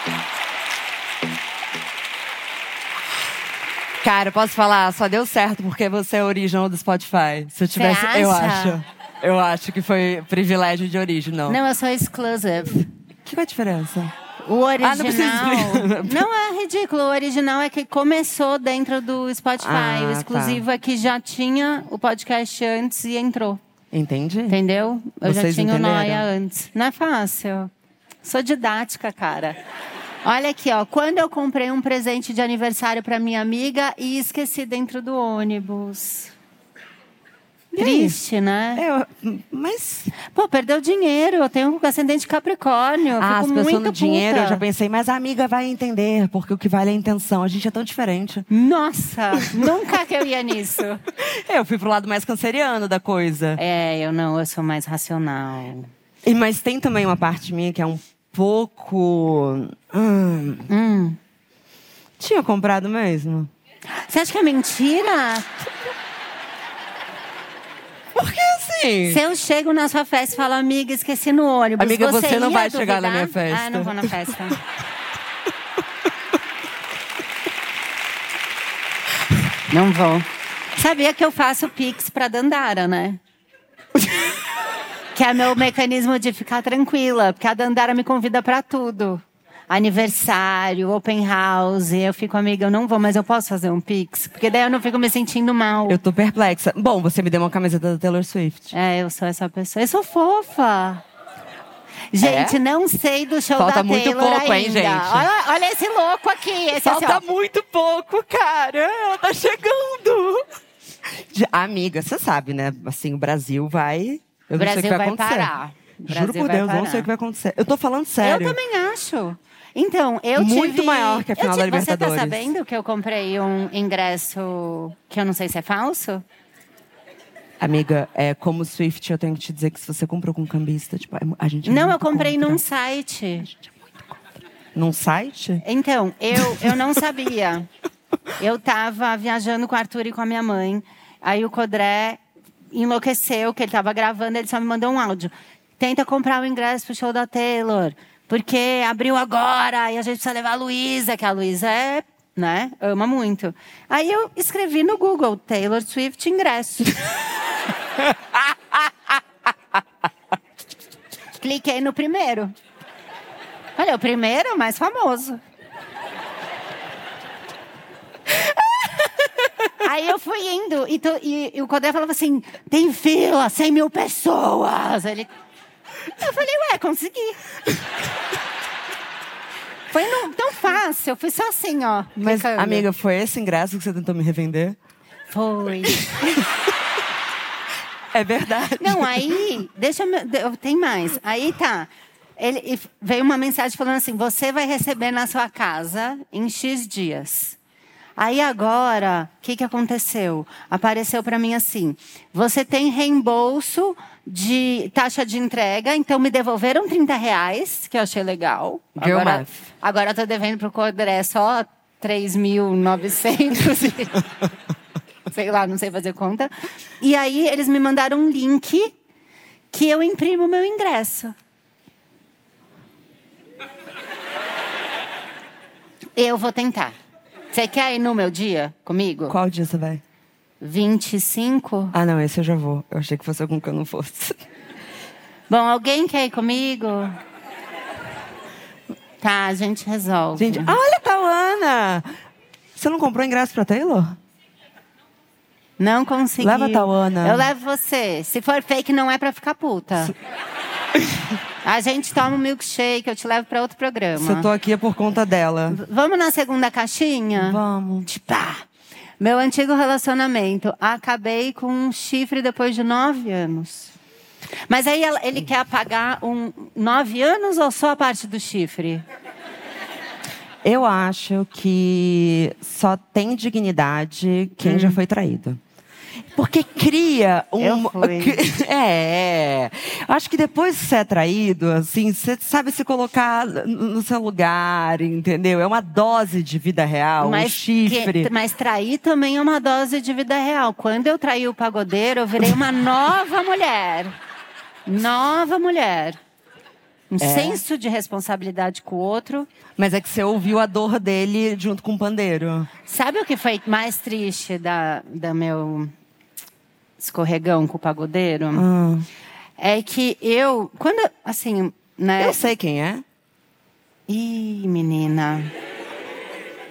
Cara, posso falar? Só deu certo porque você é original do Spotify. Se eu tivesse... Você acha? Eu acho que foi privilégio de original. Não, eu sou exclusive. Que é a diferença? O original... não precisa explicar. Não, é ridículo. O original é que começou dentro do Spotify. O exclusivo é que já tinha o podcast antes e entrou. Entendi. Entendeu? Eu Vocês já tinha o entenderam? Noia antes. Não é fácil. Sou didática, cara. Olha aqui, ó. Quando eu comprei um presente de aniversário para minha amiga e esqueci dentro do ônibus. Triste, né? Mas... Pô, perdeu dinheiro. Eu tenho um ascendente Capricórnio. Eu fico se muito pensou no puta. dinheiro, eu já pensei, mas a amiga vai entender, porque o que vale é a intenção. A gente é tão diferente. Nossa, nunca que eu ia nisso. Eu fui pro lado mais canceriano da coisa. Eu sou mais racional. Mas tem também uma parte minha que é um pouco... Tinha comprado mesmo? Você acha que é mentira? Porque assim... Se eu chego na sua festa e falo, amiga, esqueci no ônibus. Amiga, você não vai duvidar? chegar na minha festa. Ah, não vou na festa. Não vou. Sabia que eu faço Pix pra Dandara, né? Que é meu mecanismo de ficar tranquila. Porque a Dandara me convida pra tudo. Aniversário, open house. Eu fico, amiga, eu não vou, mas eu posso fazer um Pix? Porque daí eu não fico me sentindo mal. Eu tô perplexa. Bom, você me deu uma camiseta da Taylor Swift. Eu sou essa pessoa. Eu sou fofa. Gente, não sei do show Falta da muito Taylor pouco, ainda. hein, gente? Olha esse louco aqui. Esse Falta assim, muito pouco, cara. Ela tá chegando. Amiga, você sabe, né? Assim, o Brasil vai... Eu não sei o que vai acontecer. Parar. Juro por Deus, não sei o que vai acontecer. Eu tô falando sério. Eu também acho. Então, eu muito tive... maior que a final da Libertadores. Você tá sabendo que eu comprei um ingresso que eu não sei se é falso? Amiga, como Swift, eu tenho que te dizer que se você comprou com um cambista, tipo, a gente Não, eu comprei num site. A gente é muito contra. Num site? Então, eu não sabia. Eu tava viajando com o Arthur e com a minha mãe. Aí o Codré enlouqueceu, que ele tava gravando, ele só me mandou um áudio. Tenta comprar o ingresso pro show da Taylor, porque abriu agora e a gente precisa levar a Luísa, que a Luísa né, ama muito. Aí eu escrevi no Google, Taylor Swift ingresso. Cliquei no primeiro. Olha, o primeiro é o mais famoso. Aí eu fui indo e o Codé falava assim, tem fila, 100 mil pessoas. Eu falei, consegui. Foi tão fácil, eu fui só assim, ó. Mas, ficando. amiga, foi esse ingresso que você tentou me revender? Foi. É verdade. Não, aí, tem mais. Aí tá, veio uma mensagem falando assim, você vai receber na sua casa em X dias. Aí agora, o que aconteceu? Apareceu para mim assim, você tem reembolso de taxa de entrega, então me devolveram R$30, que eu achei legal. Agora eu tô devendo pro Codré só 3.900. Sei lá, não sei fazer conta. E aí eles me mandaram um link que eu imprimo o meu ingresso. Eu vou tentar. Você quer ir no meu dia comigo? Qual dia você vai? 25. Ah, não, esse eu já vou. Eu achei que fosse algum que eu não fosse. Bom, alguém quer ir comigo? Tá, a gente resolve. Gente, olha, Tauana! Você não comprou ingresso pra Taylor? Não consegui. Leva a Tauana. Eu levo você. Se for fake, não é pra ficar puta. A gente toma um milkshake, eu te levo pra outro programa. Se eu tô aqui é por conta dela. Vamos na segunda caixinha? Vamos. Tipo, meu antigo relacionamento. Acabei com um chifre depois de 9 anos. Mas aí ele quer apagar 9 anos ou só a parte do chifre? Eu acho que só tem dignidade quem já foi traído. Porque cria Eu fui. Acho que depois que você é traído, assim, você sabe se colocar no seu lugar, entendeu? É uma dose de vida real, um chifre. Mas trair também é uma dose de vida real. Quando eu traí o pagodeiro, eu virei uma nova mulher. Nova mulher. Senso de responsabilidade com o outro. Mas é que você ouviu a dor dele junto com o pandeiro. Sabe o que foi mais triste da meu escorregão com o pagodeiro? É que quando, assim, né? Eu sei quem é. Ih, menina.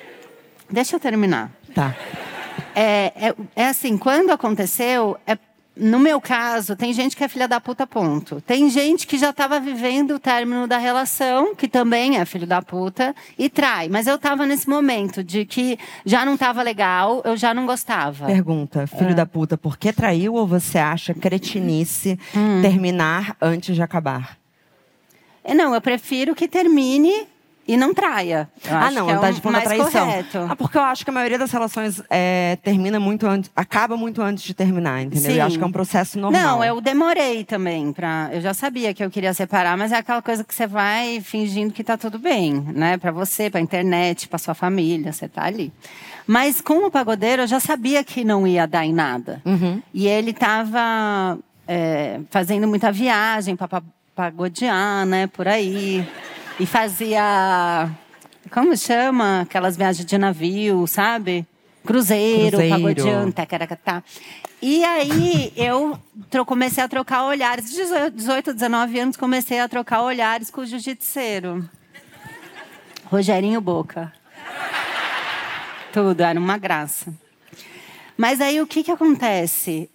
Deixa eu terminar. Tá. É assim, quando aconteceu, no meu caso, tem gente que é filha da puta, ponto. Tem gente que já estava vivendo o término da relação, que também é filho da puta, e trai. Mas eu estava nesse momento de que já não estava legal, eu já não gostava. Pergunta, filho da puta, por que traiu ou você acha cretinice terminar antes de acabar? Não, eu prefiro que termine e não traia. Não tá de ponta traição. Correto. Porque eu acho que a maioria das relações termina muito antes, acaba muito antes de terminar, entendeu? Sim. Eu acho que é um processo normal. Não, eu demorei também eu já sabia que eu queria separar, mas é aquela coisa que você vai fingindo que tá tudo bem, né? Pra você, pra internet, pra sua família, você tá ali. Mas com o pagodeiro, eu já sabia que não ia dar em nada. E ele tava fazendo muita viagem pra pagodear, né? Por aí. E fazia, como chama? Aquelas viagens de navio, sabe? Cruzeiro. Pagodeando, tacaracatá. E aí, eu comecei a trocar olhares. 18, 19 anos, comecei a trocar olhares com o jiu-jitseiro. Rogerinho Boca. Tudo, era uma graça. Mas aí, o que acontece?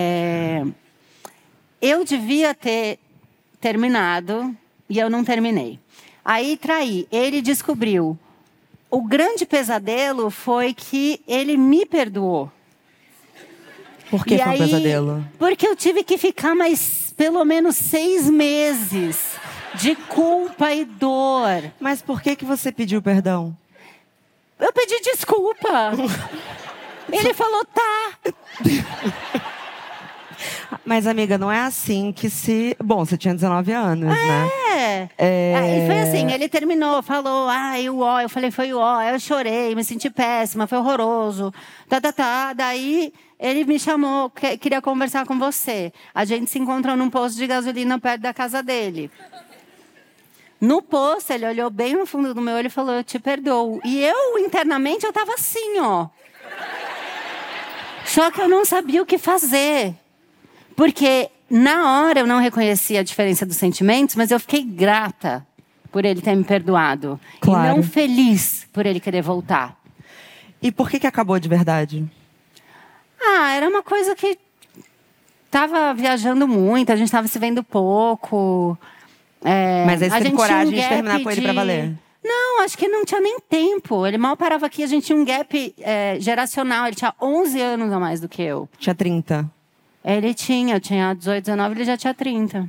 Eu devia ter terminado e eu não terminei. Aí traí. Ele descobriu. O grande pesadelo foi que ele me perdoou. Por que foi um pesadelo? Porque eu tive que ficar mais pelo menos 6 meses de culpa e dor. Mas por que você pediu perdão? Eu pedi desculpa. Ele falou, tá. Mas, amiga, não é assim que se... Bom, você tinha 19 anos, né? E foi assim, ele terminou, falou, o ó. Eu falei, foi o ó. Eu chorei, me senti péssima, foi horroroso. Daí, ele me chamou, queria conversar com você. A gente se encontrou num posto de gasolina perto da casa dele. No posto, ele olhou bem no fundo do meu olho e falou, eu te perdoo. E eu, internamente, eu tava assim, ó. Só que eu não sabia o que fazer. Porque, na hora, eu não reconhecia a diferença dos sentimentos, mas eu fiquei grata por ele ter me perdoado. Claro. E não feliz por ele querer voltar. E por que acabou de verdade? Era uma coisa que... Tava viajando muito, a gente tava se vendo pouco. Mas aí você teve coragem de terminar com ele pra valer? Não, acho que não tinha nem tempo. Ele mal parava aqui, a gente tinha um gap geracional. Ele tinha 11 anos a mais do que eu. Tinha 30. Eu tinha 18, 19, ele já tinha 30.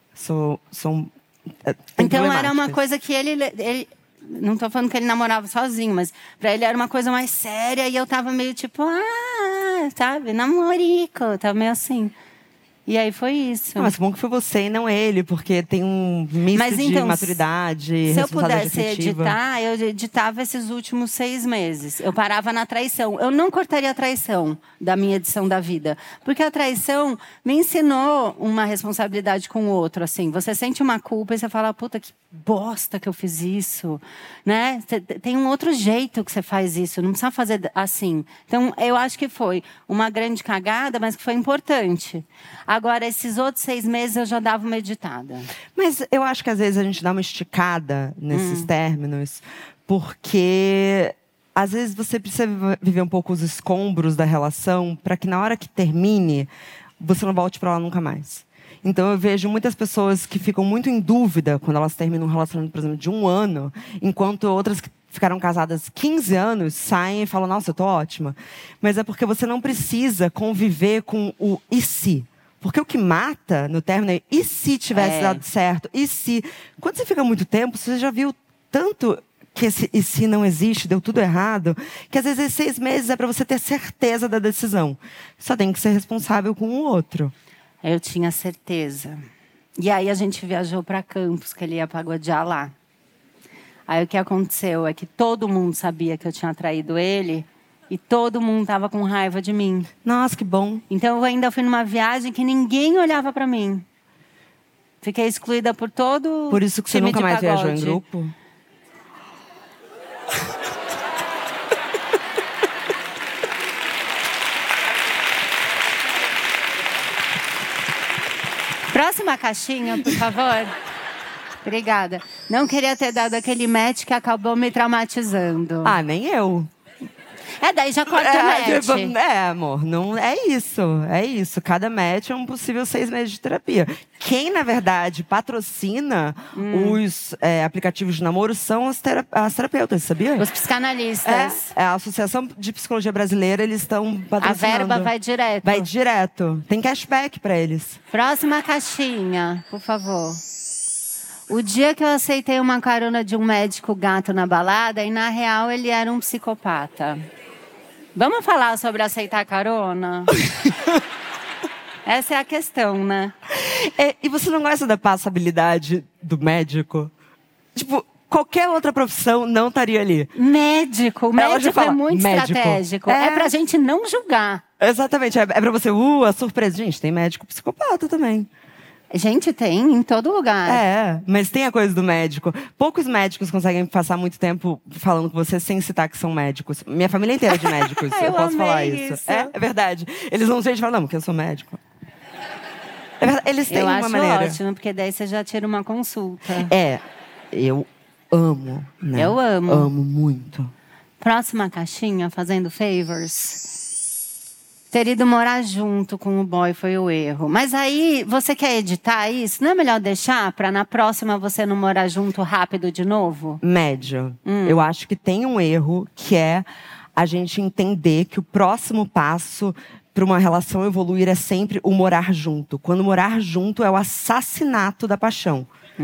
Então era uma coisa que ele... Não tô falando que ele namorava sozinho, mas pra ele era uma coisa mais séria. E eu tava meio tipo, sabe, namorico. Tava meio assim. E aí foi isso. Mas bom que foi você e não ele, porque tem um misto de maturidade, se eu pudesse afetiva. editar, eu editava esses últimos 6 meses. Eu parava na traição. Eu não cortaria a traição da minha edição da vida. Porque a traição me ensinou uma responsabilidade com o outro. Assim, você sente uma culpa e você fala, puta, que bosta que eu fiz isso. Né? Tem um outro jeito que você faz isso. Não precisa fazer assim. Então, eu acho que foi uma grande cagada, mas que foi importante. Agora, esses outros 6 meses eu já dava uma editada. Mas eu acho que às vezes a gente dá uma esticada nesses términos, porque às vezes você precisa viver um pouco os escombros da relação para que na hora que termine, você não volte para lá nunca mais. Então eu vejo muitas pessoas que ficam muito em dúvida quando elas terminam um relacionamento, por exemplo, de 1 ano, enquanto outras que ficaram casadas 15 anos saem e falam, nossa, eu tô ótima. Mas é porque você não precisa conviver com o e se. Porque o que mata no término é e se tivesse dado certo? E se? Quando você fica muito tempo, você já viu tanto que esse e se não existe, deu tudo errado, que às vezes esses 6 meses é para você ter certeza da decisão. Só tem que ser responsável com o outro. Eu tinha certeza. E aí a gente viajou para Campos, que ele ia pagodear lá. Aí o que aconteceu é que todo mundo sabia que eu tinha traído ele. E todo mundo tava com raiva de mim. Nossa, que bom. Então eu ainda fui numa viagem que ninguém olhava pra mim. Fiquei excluída por todo. Por isso que você nunca mais viajou em grupo? Próxima caixinha, por favor. Obrigada. Não queria ter dado aquele match que acabou me traumatizando. Nem eu. Daí já corta o match. Amor, não é isso. É isso. Cada match é um possível 6 meses de terapia. Quem, na verdade, patrocina os aplicativos de namoro são as terapeutas, sabia? Os psicanalistas. A Associação de Psicologia Brasileira, eles estão patrocinando. A verba vai direto. Vai direto. Tem cashback pra eles. Próxima caixinha, por favor. O dia que eu aceitei uma carona de um médico gato na balada, e na real ele era um psicopata. Vamos falar sobre aceitar carona? Essa é a questão, né? E você não gosta da passabilidade do médico? Tipo, qualquer outra profissão não estaria ali. Médico é muito estratégico. É pra gente não julgar. Exatamente, é pra você, a surpresa. Gente, tem médico psicopata também. Gente, tem em todo lugar. Mas tem a coisa do médico. Poucos médicos conseguem passar muito tempo falando com você sem citar que são médicos. Minha família inteira é de médicos, eu posso falar isso. É verdade. Eles não sei de falar, não, porque eu sou médico. É verdade, eles têm uma maneira. Eu acho ótimo, porque daí você já tira uma consulta. Eu amo, né? Eu amo. Amo muito. Próxima caixinha, fazendo favors. Ter ido morar junto com o boy foi o erro. Mas aí, você quer editar isso? Não é melhor deixar para na próxima você não morar junto rápido de novo? Médio. Eu acho que tem um erro que é a gente entender que o próximo passo para uma relação evoluir é sempre o morar junto. Quando morar junto é o assassinato da paixão.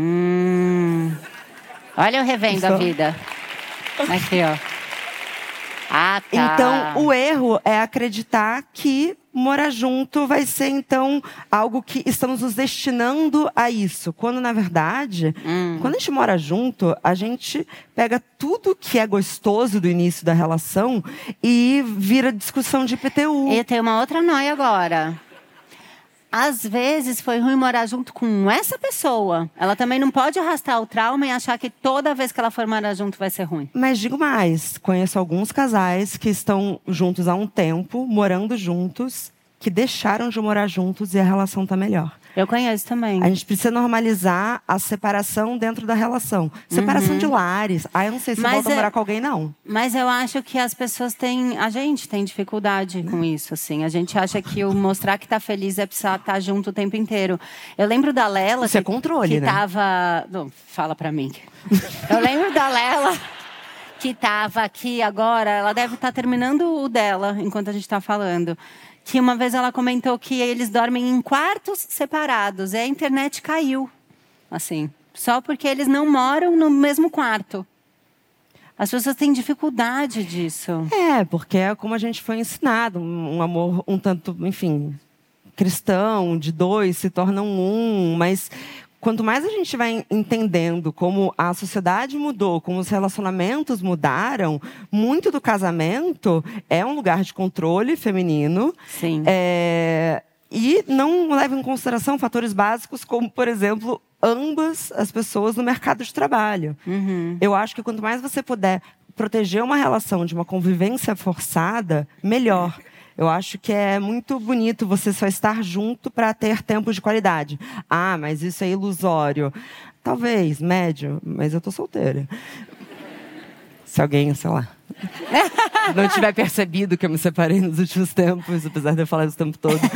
Olha eu revendo a vida. Aqui, ó. Ah, tá. Então, o erro é acreditar que morar junto vai ser, então, algo que estamos nos destinando a isso. Quando, na verdade, quando a gente mora junto, a gente pega tudo que é gostoso do início da relação e vira discussão de IPTU. E tem uma outra noia agora. Às vezes foi ruim morar junto com essa pessoa. Ela também não pode arrastar o trauma e achar que toda vez que ela for morar junto vai ser ruim. Mas digo mais, conheço alguns casais que estão juntos há um tempo, morando juntos, que deixaram de morar juntos e a relação está melhor. Eu conheço também. A gente precisa normalizar a separação dentro da relação. Separação de lares. Eu não sei se volta a morar com alguém, não. Mas eu acho que as pessoas têm... A gente tem dificuldade com isso, assim. A gente acha que o mostrar que tá feliz é precisar estar junto o tempo inteiro. Eu lembro da Lela... Isso é controle, né? Tava... Não, fala pra mim. Eu lembro da Lela... que tava aqui agora... Ela deve estar terminando o dela, enquanto a gente tá falando. Que uma vez ela comentou que eles dormem em quartos separados. E a internet caiu. Assim, só porque eles não moram no mesmo quarto. As pessoas têm dificuldade disso. Porque é como a gente foi ensinado. Um amor um tanto, enfim, cristão, de dois, se tornam um. Mas quanto mais a gente vai entendendo como a sociedade mudou, como os relacionamentos mudaram, muito do casamento é um lugar de controle feminino. Sim. E não leva em consideração fatores básicos como, por exemplo, ambas as pessoas no mercado de trabalho. Eu acho que quanto mais você puder proteger uma relação de uma convivência forçada, melhor. Eu acho que é muito bonito você só estar junto para ter tempo de qualidade. Mas isso é ilusório. Talvez, médio, mas eu tô solteira. Se alguém, sei lá, não tiver percebido que eu me separei nos últimos tempos, apesar de eu falar isso o tempo todo.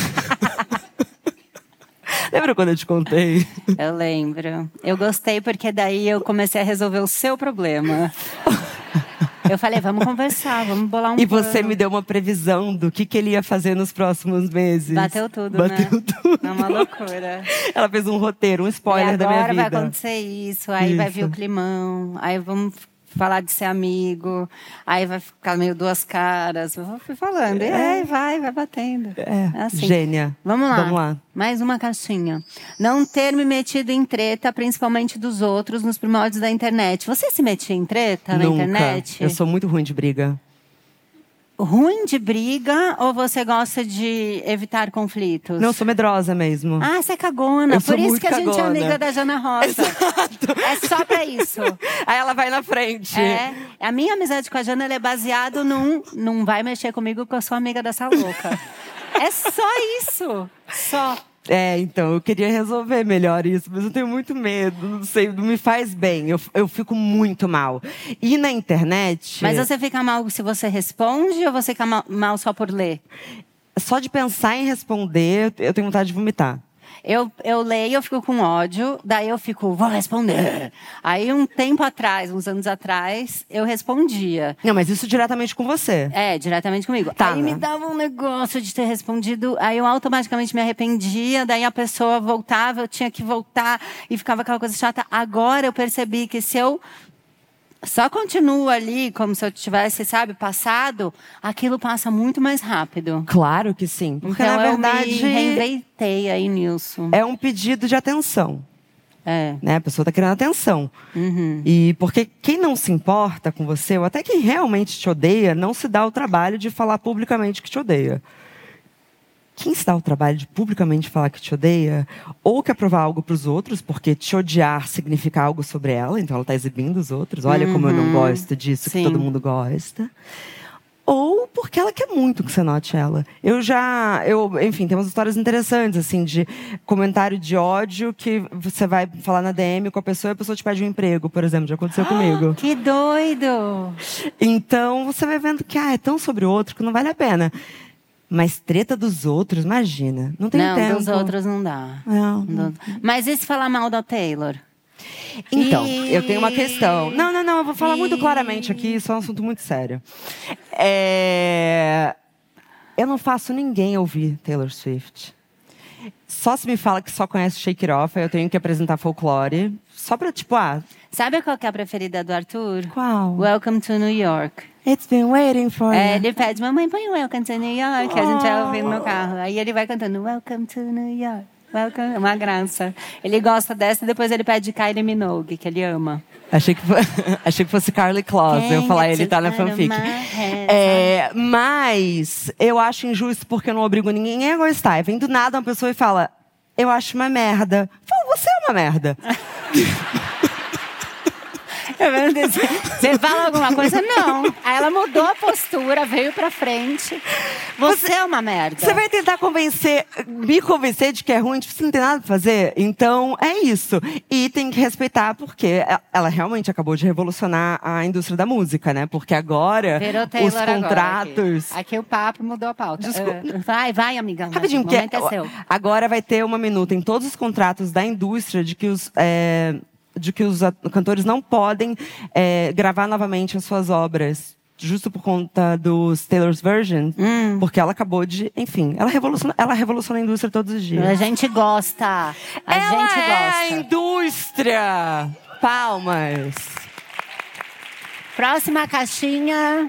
Lembra quando eu te contei? Eu lembro. Eu gostei porque daí eu comecei a resolver o seu problema. Eu falei, vamos conversar, vamos bolar um plano. E você me deu uma previsão do que ele ia fazer nos próximos meses. Bateu tudo, Bateu tudo. É uma loucura. Ela fez um roteiro, um spoiler da minha vida. Agora vai acontecer isso, aí vai vir o climão, aí vamos falar de ser amigo, aí vai ficar meio duas caras. Eu fui falando, e aí vai batendo. É assim. Gênia. Vamos lá. Vamos lá. Mais uma caixinha. Não ter me metido em treta, principalmente dos outros, nos primórdios da internet. Você se metia em treta na internet? Eu sou muito ruim de briga. Ruim de briga ou você gosta de evitar conflitos? Não, eu sou medrosa mesmo. Você é cagona. Por isso que a gente é amiga da Jana Rosa. Exato. É só pra isso. Aí ela vai na frente. A minha amizade com a Jana ela é baseada num... Não vai mexer comigo porque eu sou amiga dessa louca. É só isso. Só. Então, eu queria resolver melhor isso, mas eu tenho muito medo, não sei, não me faz bem. Eu fico muito mal. E na internet... Mas você fica mal se você responde ou você fica mal só por ler? Só de pensar em responder, eu tenho vontade de vomitar. Eu leio, eu fico com ódio, daí eu fico, vou responder. Aí um tempo atrás, uns anos atrás, eu respondia. Não, mas isso diretamente com você. Diretamente comigo. Tá. Aí me dava um negócio de ter respondido, aí eu automaticamente me arrependia, daí a pessoa voltava, eu tinha que voltar e ficava aquela coisa chata. Agora eu percebi que se eu só continuo ali, como se eu tivesse, passado, aquilo passa muito mais rápido. Claro que sim. Porque, então, na verdade, eu me reinventei aí nisso. É um pedido de atenção. Né? A pessoa está querendo atenção. Uhum. E porque quem não se importa com você, ou até quem realmente te odeia, não se dá o trabalho de falar publicamente que te odeia. Quem se dá o trabalho de publicamente falar que te odeia, ou quer provar algo para os outros, porque te odiar significa algo sobre ela, então ela está exibindo os outros. Olha como eu não gosto disso, que todo mundo gosta. Ou porque ela quer muito que você note ela. Enfim, tem umas histórias interessantes, assim, de comentário de ódio que você vai falar na DM com a pessoa e a pessoa te pede um emprego, por exemplo. Já aconteceu comigo. Que doido! Então, você vai vendo que é tão sobre o outro que não vale a pena. Mas treta dos outros, imagina. Não tem tempo. Não, dos outros não dá. Não. Mas e se falar mal da Taylor? Então, eu tenho uma questão. Não, eu vou falar muito claramente aqui, isso é um assunto muito sério. Eu não faço ninguém ouvir Taylor Swift. Só se me fala que só conhece Shake It Off, aí eu tenho que apresentar folclore. Só pra, Sabe qual que é a preferida do Arthur? Qual? Welcome to New York. It's been waiting for you. Ele pede, mamãe, põe Welcome to New York. A gente vai ouvindo no carro. Aí ele vai cantando Welcome to New York. Welcome. Uma graça. Ele gosta dessa e depois ele pede Kylie Minogue, que ele ama. Achei que fosse Carly Claus. Eu falar, ele tá na fanfic. Mas eu acho injusto porque eu não obrigo ninguém a gostar. Vem do nada uma pessoa e fala, eu acho uma merda. Fala, você é uma merda. Você fala alguma coisa? Não. Aí ela mudou a postura, veio pra frente. Você é uma merda. Você vai tentar me convencer de que é ruim, você não tem nada pra fazer? Então, é isso. E tem que respeitar, porque ela realmente acabou de revolucionar a indústria da música, né? Porque agora, os contratos... Agora, aqui o papo mudou a pauta. Vai, amiga. Rapidinho, o momento é seu. Agora vai ter uma minuta em todos os contratos da indústria de que os cantores não podem gravar novamente as suas obras, justo por conta dos Taylor's Version, porque ela acabou de... Enfim, ela revoluciona a indústria todos os dias. A gente gosta. Ela é a indústria! Palmas! Próxima caixinha.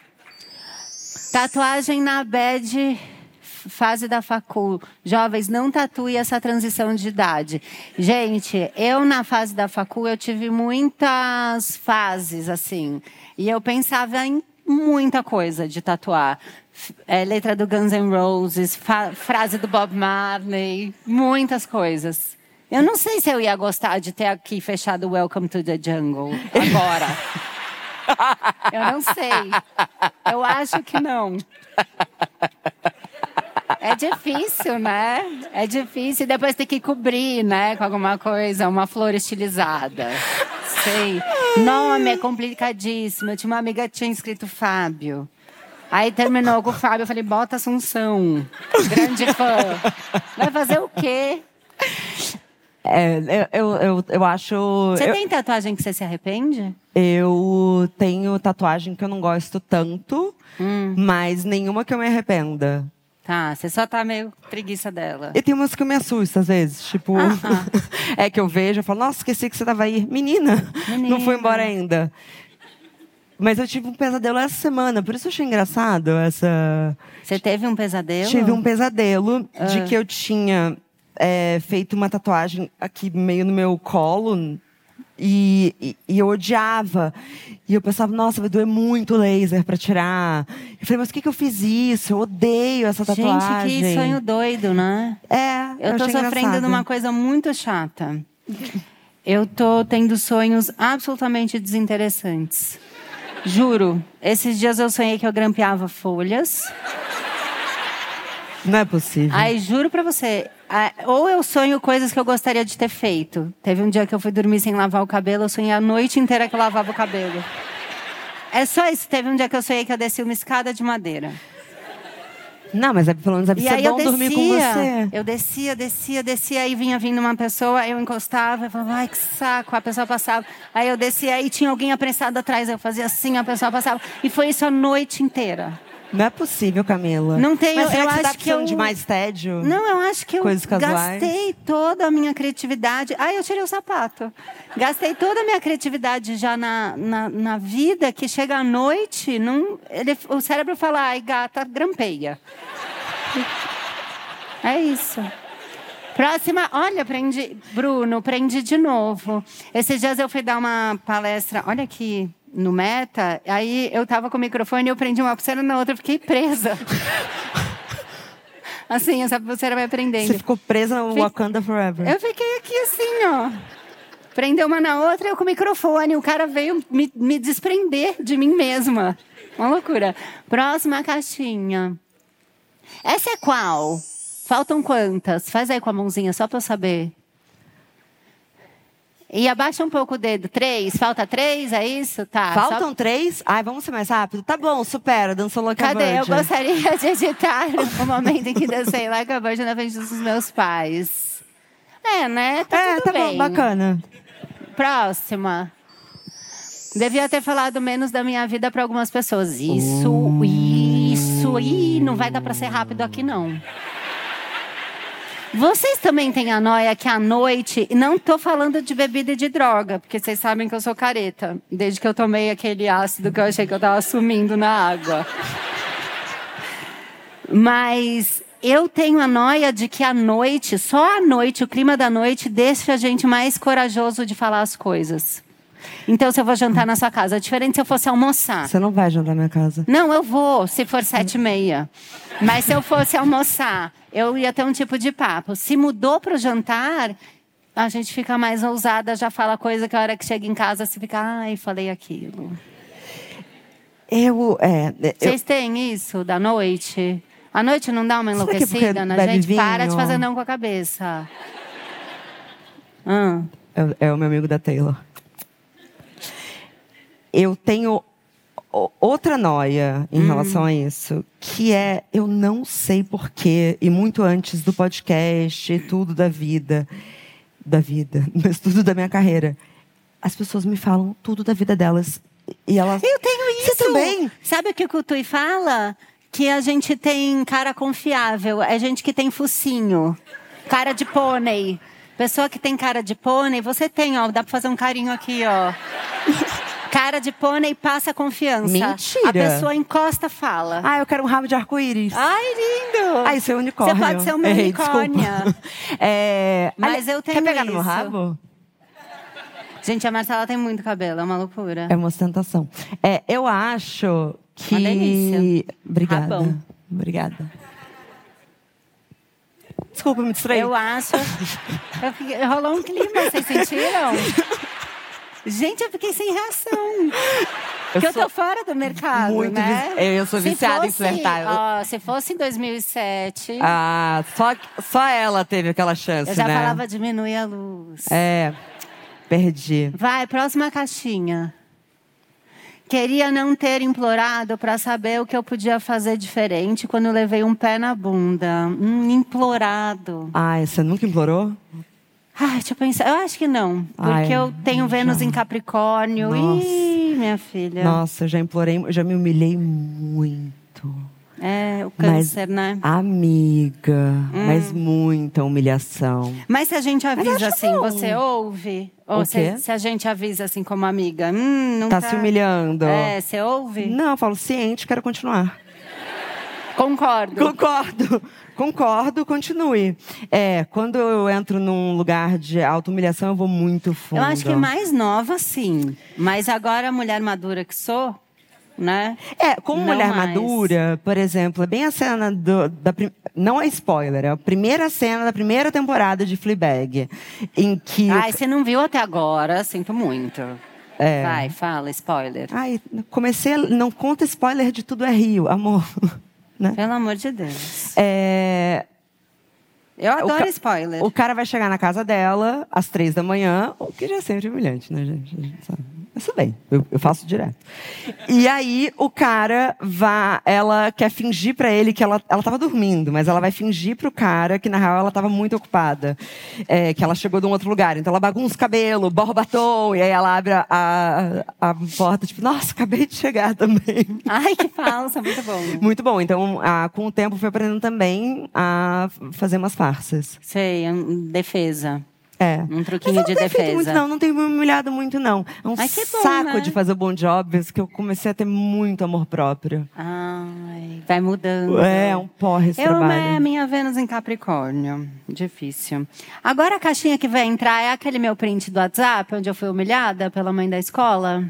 Tatuagem na bad... Fase da facul. Jovens, não tatue essa transição de idade. Gente, eu na fase da facul, eu tive muitas fases, assim. E eu pensava em muita coisa de tatuar. Letra do Guns N' Roses, frase do Bob Marley, muitas coisas. Eu não sei se eu ia gostar de ter aqui fechado Welcome to the Jungle agora. Eu não sei. Eu acho que não. É difícil, né? É difícil. E depois tem que cobrir, né? Com alguma coisa, uma flor estilizada. Sei. Nome é complicadíssimo. Eu tinha uma amiga que tinha escrito Fábio. Aí terminou com o Fábio. Eu falei, bota Assunção. Grande fã. Vai fazer o quê? Eu acho... Você tem tatuagem que você se arrepende? Eu tenho tatuagem que eu não gosto tanto, mas nenhuma que eu me arrependa. Tá, você só tá meio preguiça dela. E tem umas que eu me assusto, às vezes. Tipo, que eu vejo, eu falo, nossa, esqueci que você tava aí. Menina, não foi embora ainda. Mas eu tive um pesadelo essa semana, por isso eu achei engraçado essa... Você teve um pesadelo? Tive um pesadelo de que eu tinha feito uma tatuagem aqui meio no meu colo. E eu odiava. E eu pensava, nossa, vai doer muito laser pra tirar. Eu falei, mas por que eu fiz isso? Eu odeio essa tatuagem. Gente, que sonho doido, né? Eu tô sofrendo de uma coisa muito chata. Eu tô tendo sonhos absolutamente desinteressantes. Juro. Esses dias eu sonhei que eu grampeava folhas. Não é possível. Ai, juro pra você. Ou eu sonho coisas que eu gostaria de ter feito. Teve um dia que eu fui dormir sem lavar o cabelo. Eu sonhei a noite inteira que eu lavava o cabelo. É só isso. Teve um dia que eu sonhei que eu desci uma escada de madeira. Não, mas pelo menos deve ser bom dormir com você. Eu descia, aí vinha vindo uma pessoa, eu encostava, eu falava, ai, que saco, a pessoa passava. Aí eu descia, aí tinha alguém apressado atrás, eu fazia assim, a pessoa passava. E foi isso a noite inteira. Não é possível, Camila. Não tem, mas eu acho acho que eu... de mais tédio? Não, eu acho que eu Coisas casuais. gastei toda a minha criatividade. Ai, eu tirei o sapato. Gastei toda a minha criatividade já na vida, que chega à noite, o cérebro fala, ai, gata, grampeia. É isso. Próxima, olha, Bruno, prendi de novo. Esses dias eu fui dar uma palestra, olha aqui, no Meta, aí eu tava com o microfone, eu prendi uma pulseira na outra, eu fiquei presa. Assim, essa pulseira vai prendendo. Você ficou presa no Wakanda Forever. Eu fiquei aqui assim, ó. Prendeu uma na outra, eu com o microfone. O cara veio me desprender de mim mesma. Uma loucura. Próxima caixinha. Essa é qual? Faltam quantas? Faz aí com a mãozinha, só pra eu saber. E abaixa um pouco o dedo. 3? Falta 3? É isso? Tá. Faltam 3? Ai, vamos ser mais rápido? Tá bom, supera. Dançou Like a Cadê? Eu Virgin. gostaria de editar o momento em que dancei Like a Virgin na frente dos meus pais. É, né? Tá tudo bem. Bom, bacana. Próxima. Devia ter falado menos da minha vida para algumas pessoas. Isso. Ih, não vai dar para ser rápido aqui, não. Vocês também têm a noia que à noite... Não tô falando de bebida e de droga, porque vocês sabem que eu sou careta. Desde que eu tomei aquele ácido que eu achei que eu tava sumindo na água. Mas eu tenho a noia de que à noite, só à noite, o clima da noite deixa a gente mais corajoso de falar as coisas. Então, se eu vou jantar na sua casa, é diferente se eu fosse almoçar. Você não vai jantar na minha casa? Não, eu vou, se for 7h30. Mas se eu fosse almoçar, eu ia ter um tipo de papo. Se mudou para o jantar, a gente fica mais ousada, já fala coisa que a hora que chega em casa, você fica, ai, falei aquilo. Vocês têm isso da noite? À noite não dá uma enlouquecida na gente? Vinho? Para de fazer não com a cabeça. É o meu amigo da Taylor. Eu tenho outra noia em relação a isso, que é, eu não sei porquê, e muito antes do podcast, tudo da vida, mas tudo da minha carreira, as pessoas me falam tudo da vida delas. E elas... Eu tenho isso! Você também? Sabe o que o Tui fala? Que a gente tem cara confiável, é gente que tem focinho, cara de pônei. Pessoa que tem cara de pônei, você tem, ó, dá pra fazer um carinho aqui, ó. Cara de pônei passa confiança. Mentira! A pessoa encosta, fala. Ah, eu quero um rabo de arco-íris. Ai, lindo! Ah, isso é unicórnio. Você pode ser uma unicórnia. Mas eu tenho Quer pegar no isso. meu rabo? Gente, a Marcela tem muito cabelo, é uma loucura. É uma ostentação. Eu acho que... Uma delícia. Obrigada. Rabão. Obrigada. Desculpa, me distraí. Eu acho... Rolou um clima, vocês sentiram? Gente, eu fiquei sem reação. Porque eu tô fora do mercado, muito né? Eu sou viciada em flertar. Se fosse em 2007... Ah, só ela teve aquela chance, eu já né? falava diminuir a luz. Perdi. Vai, próxima caixinha. Queria não ter implorado para saber o que eu podia fazer diferente quando eu levei um pé na bunda. Implorado. Ai, você nunca implorou? Ai, deixa eu pensar. Eu acho que não. Porque eu tenho Vênus em Capricórnio. Nossa. Ih, minha filha. Nossa, eu já implorei, já me humilhei muito. É, o câncer, né? Amiga, mas muita humilhação. Mas se a gente avisa assim, não. você ouve? Ou O quê? se a gente avisa assim como amiga, não Tá se humilhando. Você ouve? Não, eu falo ciente, quero continuar. Concordo. Concordo, continue. Quando eu entro num lugar de auto-humilhação, eu vou muito fundo. Eu acho que mais nova, sim. Mas agora, mulher madura que sou, né? Como Não mulher mais. madura, por exemplo, é bem a cena não é spoiler, é a primeira cena da primeira temporada de Fleabag, em que... Ai, você não viu até agora, sinto muito. Vai, fala, spoiler. Ai, comecei a... Não conta spoiler de Tudo é Rio, amor. né? Pelo amor de Deus. Eu adoro spoiler. O cara vai chegar na casa dela às 3 da manhã, o que já é sempre humilhante, né, gente? A gente sabe. Mas tudo bem, eu faço direto. E aí, o cara ela quer fingir pra ele que ela tava dormindo, mas ela vai fingir pro cara que, na real, ela tava muito ocupada. Que ela chegou de um outro lugar. Então, ela bagunça o cabelo, borra o batom, e aí ela abre a porta, tipo, nossa, acabei de chegar também. Ai, que falsa, muito bom. Muito bom. Então, com o tempo, fui aprendendo também a fazer umas farsas. Sei, defesa. Um truquinho mas de não defesa. Muito, não tenho me humilhado muito, não. É um saco, né? de fazer o bom job, que eu comecei a ter muito amor próprio. Ai, vai mudando. É um porre esse trabalho. Minha Vênus em Capricórnio. Difícil. Agora a caixinha que vai entrar é aquele meu print do WhatsApp, onde eu fui humilhada pela mãe da escola.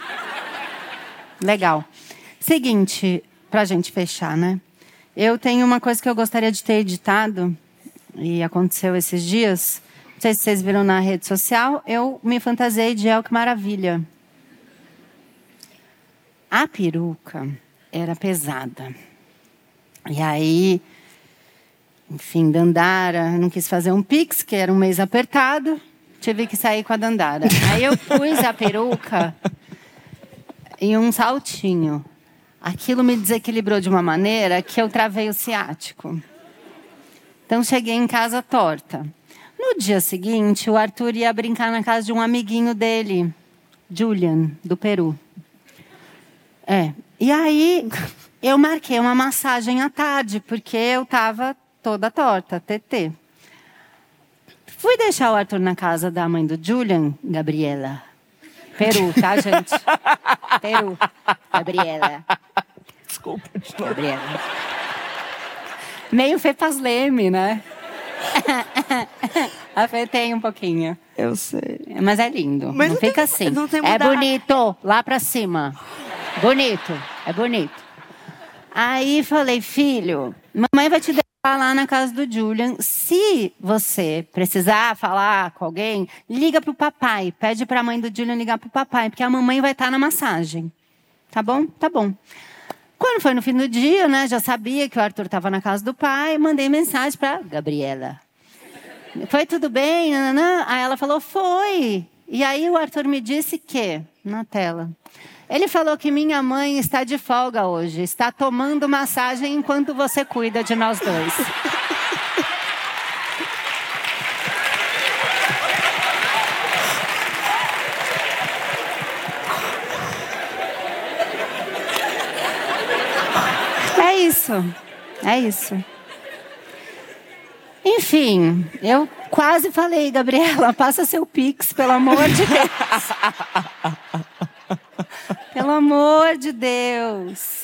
Legal. Seguinte, pra gente fechar, né? Eu tenho uma coisa que eu gostaria de ter editado, e aconteceu esses dias. Não sei se vocês viram na rede social, eu me fantasiei de El Que Maravilha. A peruca era pesada. E aí, enfim, Dandara não quis fazer um pix, que era um mês apertado. Tive que sair com a Dandara. Aí eu pus a peruca em um saltinho. Aquilo me desequilibrou de uma maneira que eu travei o ciático. Então, cheguei em casa torta. No dia seguinte, o Arthur ia brincar na casa de um amiguinho dele, Julian, do Peru. E aí, eu marquei uma massagem à tarde, porque eu estava toda torta, TT. Fui deixar o Arthur na casa da mãe do Julian, Gabriela. Peru, tá, gente? Peru. Gabriela. Desculpa. Gabriela. Meio Fepas Leme, né? Afetei um pouquinho. Eu sei. Mas é lindo. Mas não fica assim. Não tem é bonito, lá pra cima. Bonito, é bonito. Aí falei, filho, mamãe vai te deixar lá na casa do Julian. Se você precisar falar com alguém, liga pro papai. Pede pra mãe do Julian ligar pro papai, porque a mamãe vai estar na massagem. Tá bom? Tá bom. Quando foi no fim do dia, né, já sabia que o Arthur estava na casa do pai, mandei mensagem para Gabriela. Foi tudo bem? Nananã? Aí ela falou, foi. E aí o Arthur me disse que, na tela, ele falou que minha mãe está de folga hoje, está tomando massagem enquanto você cuida de nós dois. É isso. Enfim, eu quase falei, Gabriela, passa seu Pix, pelo amor de Deus. Pelo amor de Deus.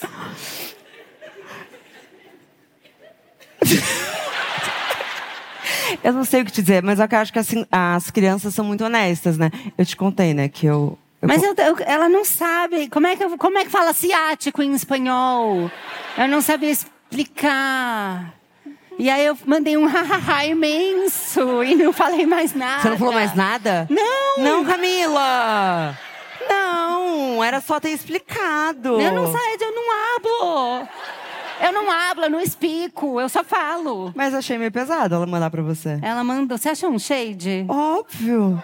Eu não sei o que te dizer, mas eu acho que assim, as crianças são muito honestas, né? Eu te contei, né, que Mas ela não sabe. Como é que fala ciático em espanhol? Eu não sabia explicar. E aí eu mandei um hahaha imenso e não falei mais nada. Você não falou mais nada? Não! Não, Camila! Não, era só ter explicado. Eu não hablo. Eu não explico, eu só falo. Mas achei meio pesado ela mandar pra você. Ela mandou. Você achou um shade? Óbvio.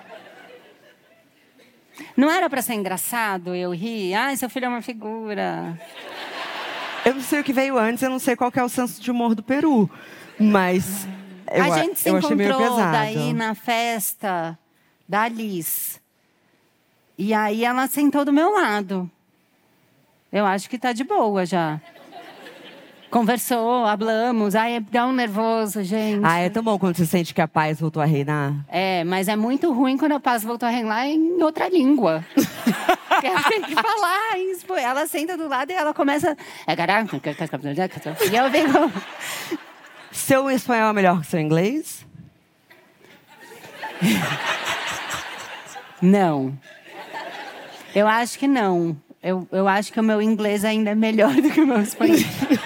Não era pra ser engraçado eu rir? Ai, seu filho é uma figura. Eu não sei o que veio antes, eu não sei qual que é o senso de humor do Peru. Mas a gente se achei meio encontrou pesado. daí na festa da Liz. E aí ela sentou do meu lado. Eu acho que tá de boa já. Conversou, hablamos. Ai, dá um nervoso, gente. Ah, é tão bom quando você sente que a paz voltou a reinar. É, mas é muito ruim quando a paz voltou a reinar em outra língua. Ela tem que falar isso. Ela senta do lado e ela começa... E eu venho... Seu espanhol é melhor que seu inglês? Não. Eu acho que não. Eu acho que o meu inglês ainda é melhor do que o meu espanhol.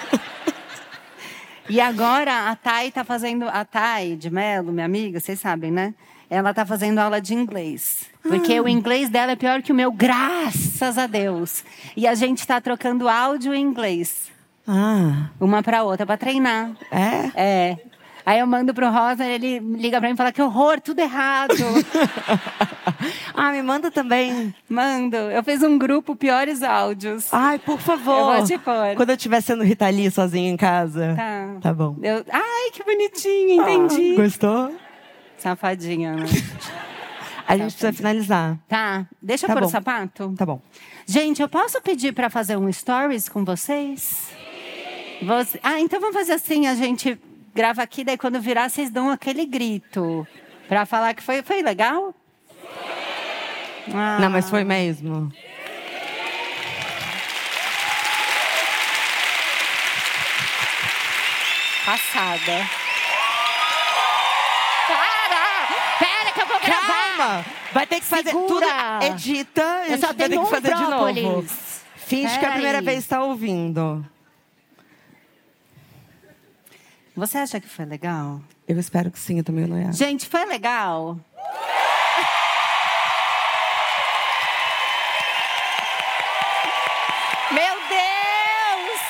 E agora a Thay tá fazendo... A Thay de Mello, minha amiga, vocês sabem, né? Ela tá fazendo aula de inglês. Porque o inglês dela é pior que o meu, graças a Deus. E a gente tá trocando áudio em inglês. Ah. Uma pra outra, pra treinar. É? É. Aí eu mando pro Rosa, ele liga pra mim e fala que horror, tudo errado. Ah, me manda também. Mando. Eu fiz um grupo Piores Áudios. Ai, por favor. Eu vou te pôr. Quando eu estiver sendo Rita Lee sozinha em casa. Tá bom. Ai, que bonitinho, entendi. Gostou? Safadinha, né? A gente precisa finalizar. Tá, deixa eu pôr o sapato. Tá bom. Gente, eu posso pedir pra fazer um stories com vocês? Então vamos fazer assim, a gente grava aqui, daí quando virar, vocês dão aquele grito. Pra falar que foi legal? Não, mas foi mesmo. Passada. Pera que eu vou gravar. Calma! Vai ter que fazer tudo. Edita. Eu só vai ter tenho que fazer de novo. brócolis. Finge que é a primeira vez está ouvindo. Você acha que foi legal? Eu espero que sim, eu também não ia. Gente, foi legal? Meu Deus!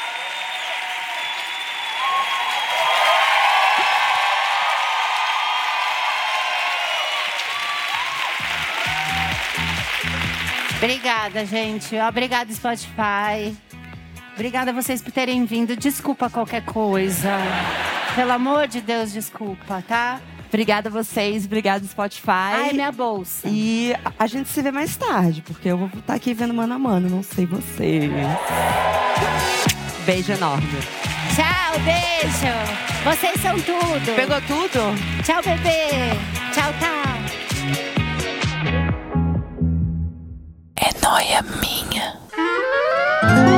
Obrigada, gente. Obrigada, Spotify. Obrigada a vocês por terem vindo. Desculpa qualquer coisa. Pelo amor de Deus, desculpa, tá? Obrigada a vocês, obrigada Spotify. Ai, minha bolsa. E a gente se vê mais tarde, porque eu vou estar aqui vendo mano a mano, não sei vocês. Beijo enorme. Tchau, beijo. Vocês são tudo. Pegou tudo? Tchau, bebê. Tchau, tá. É nóia minha.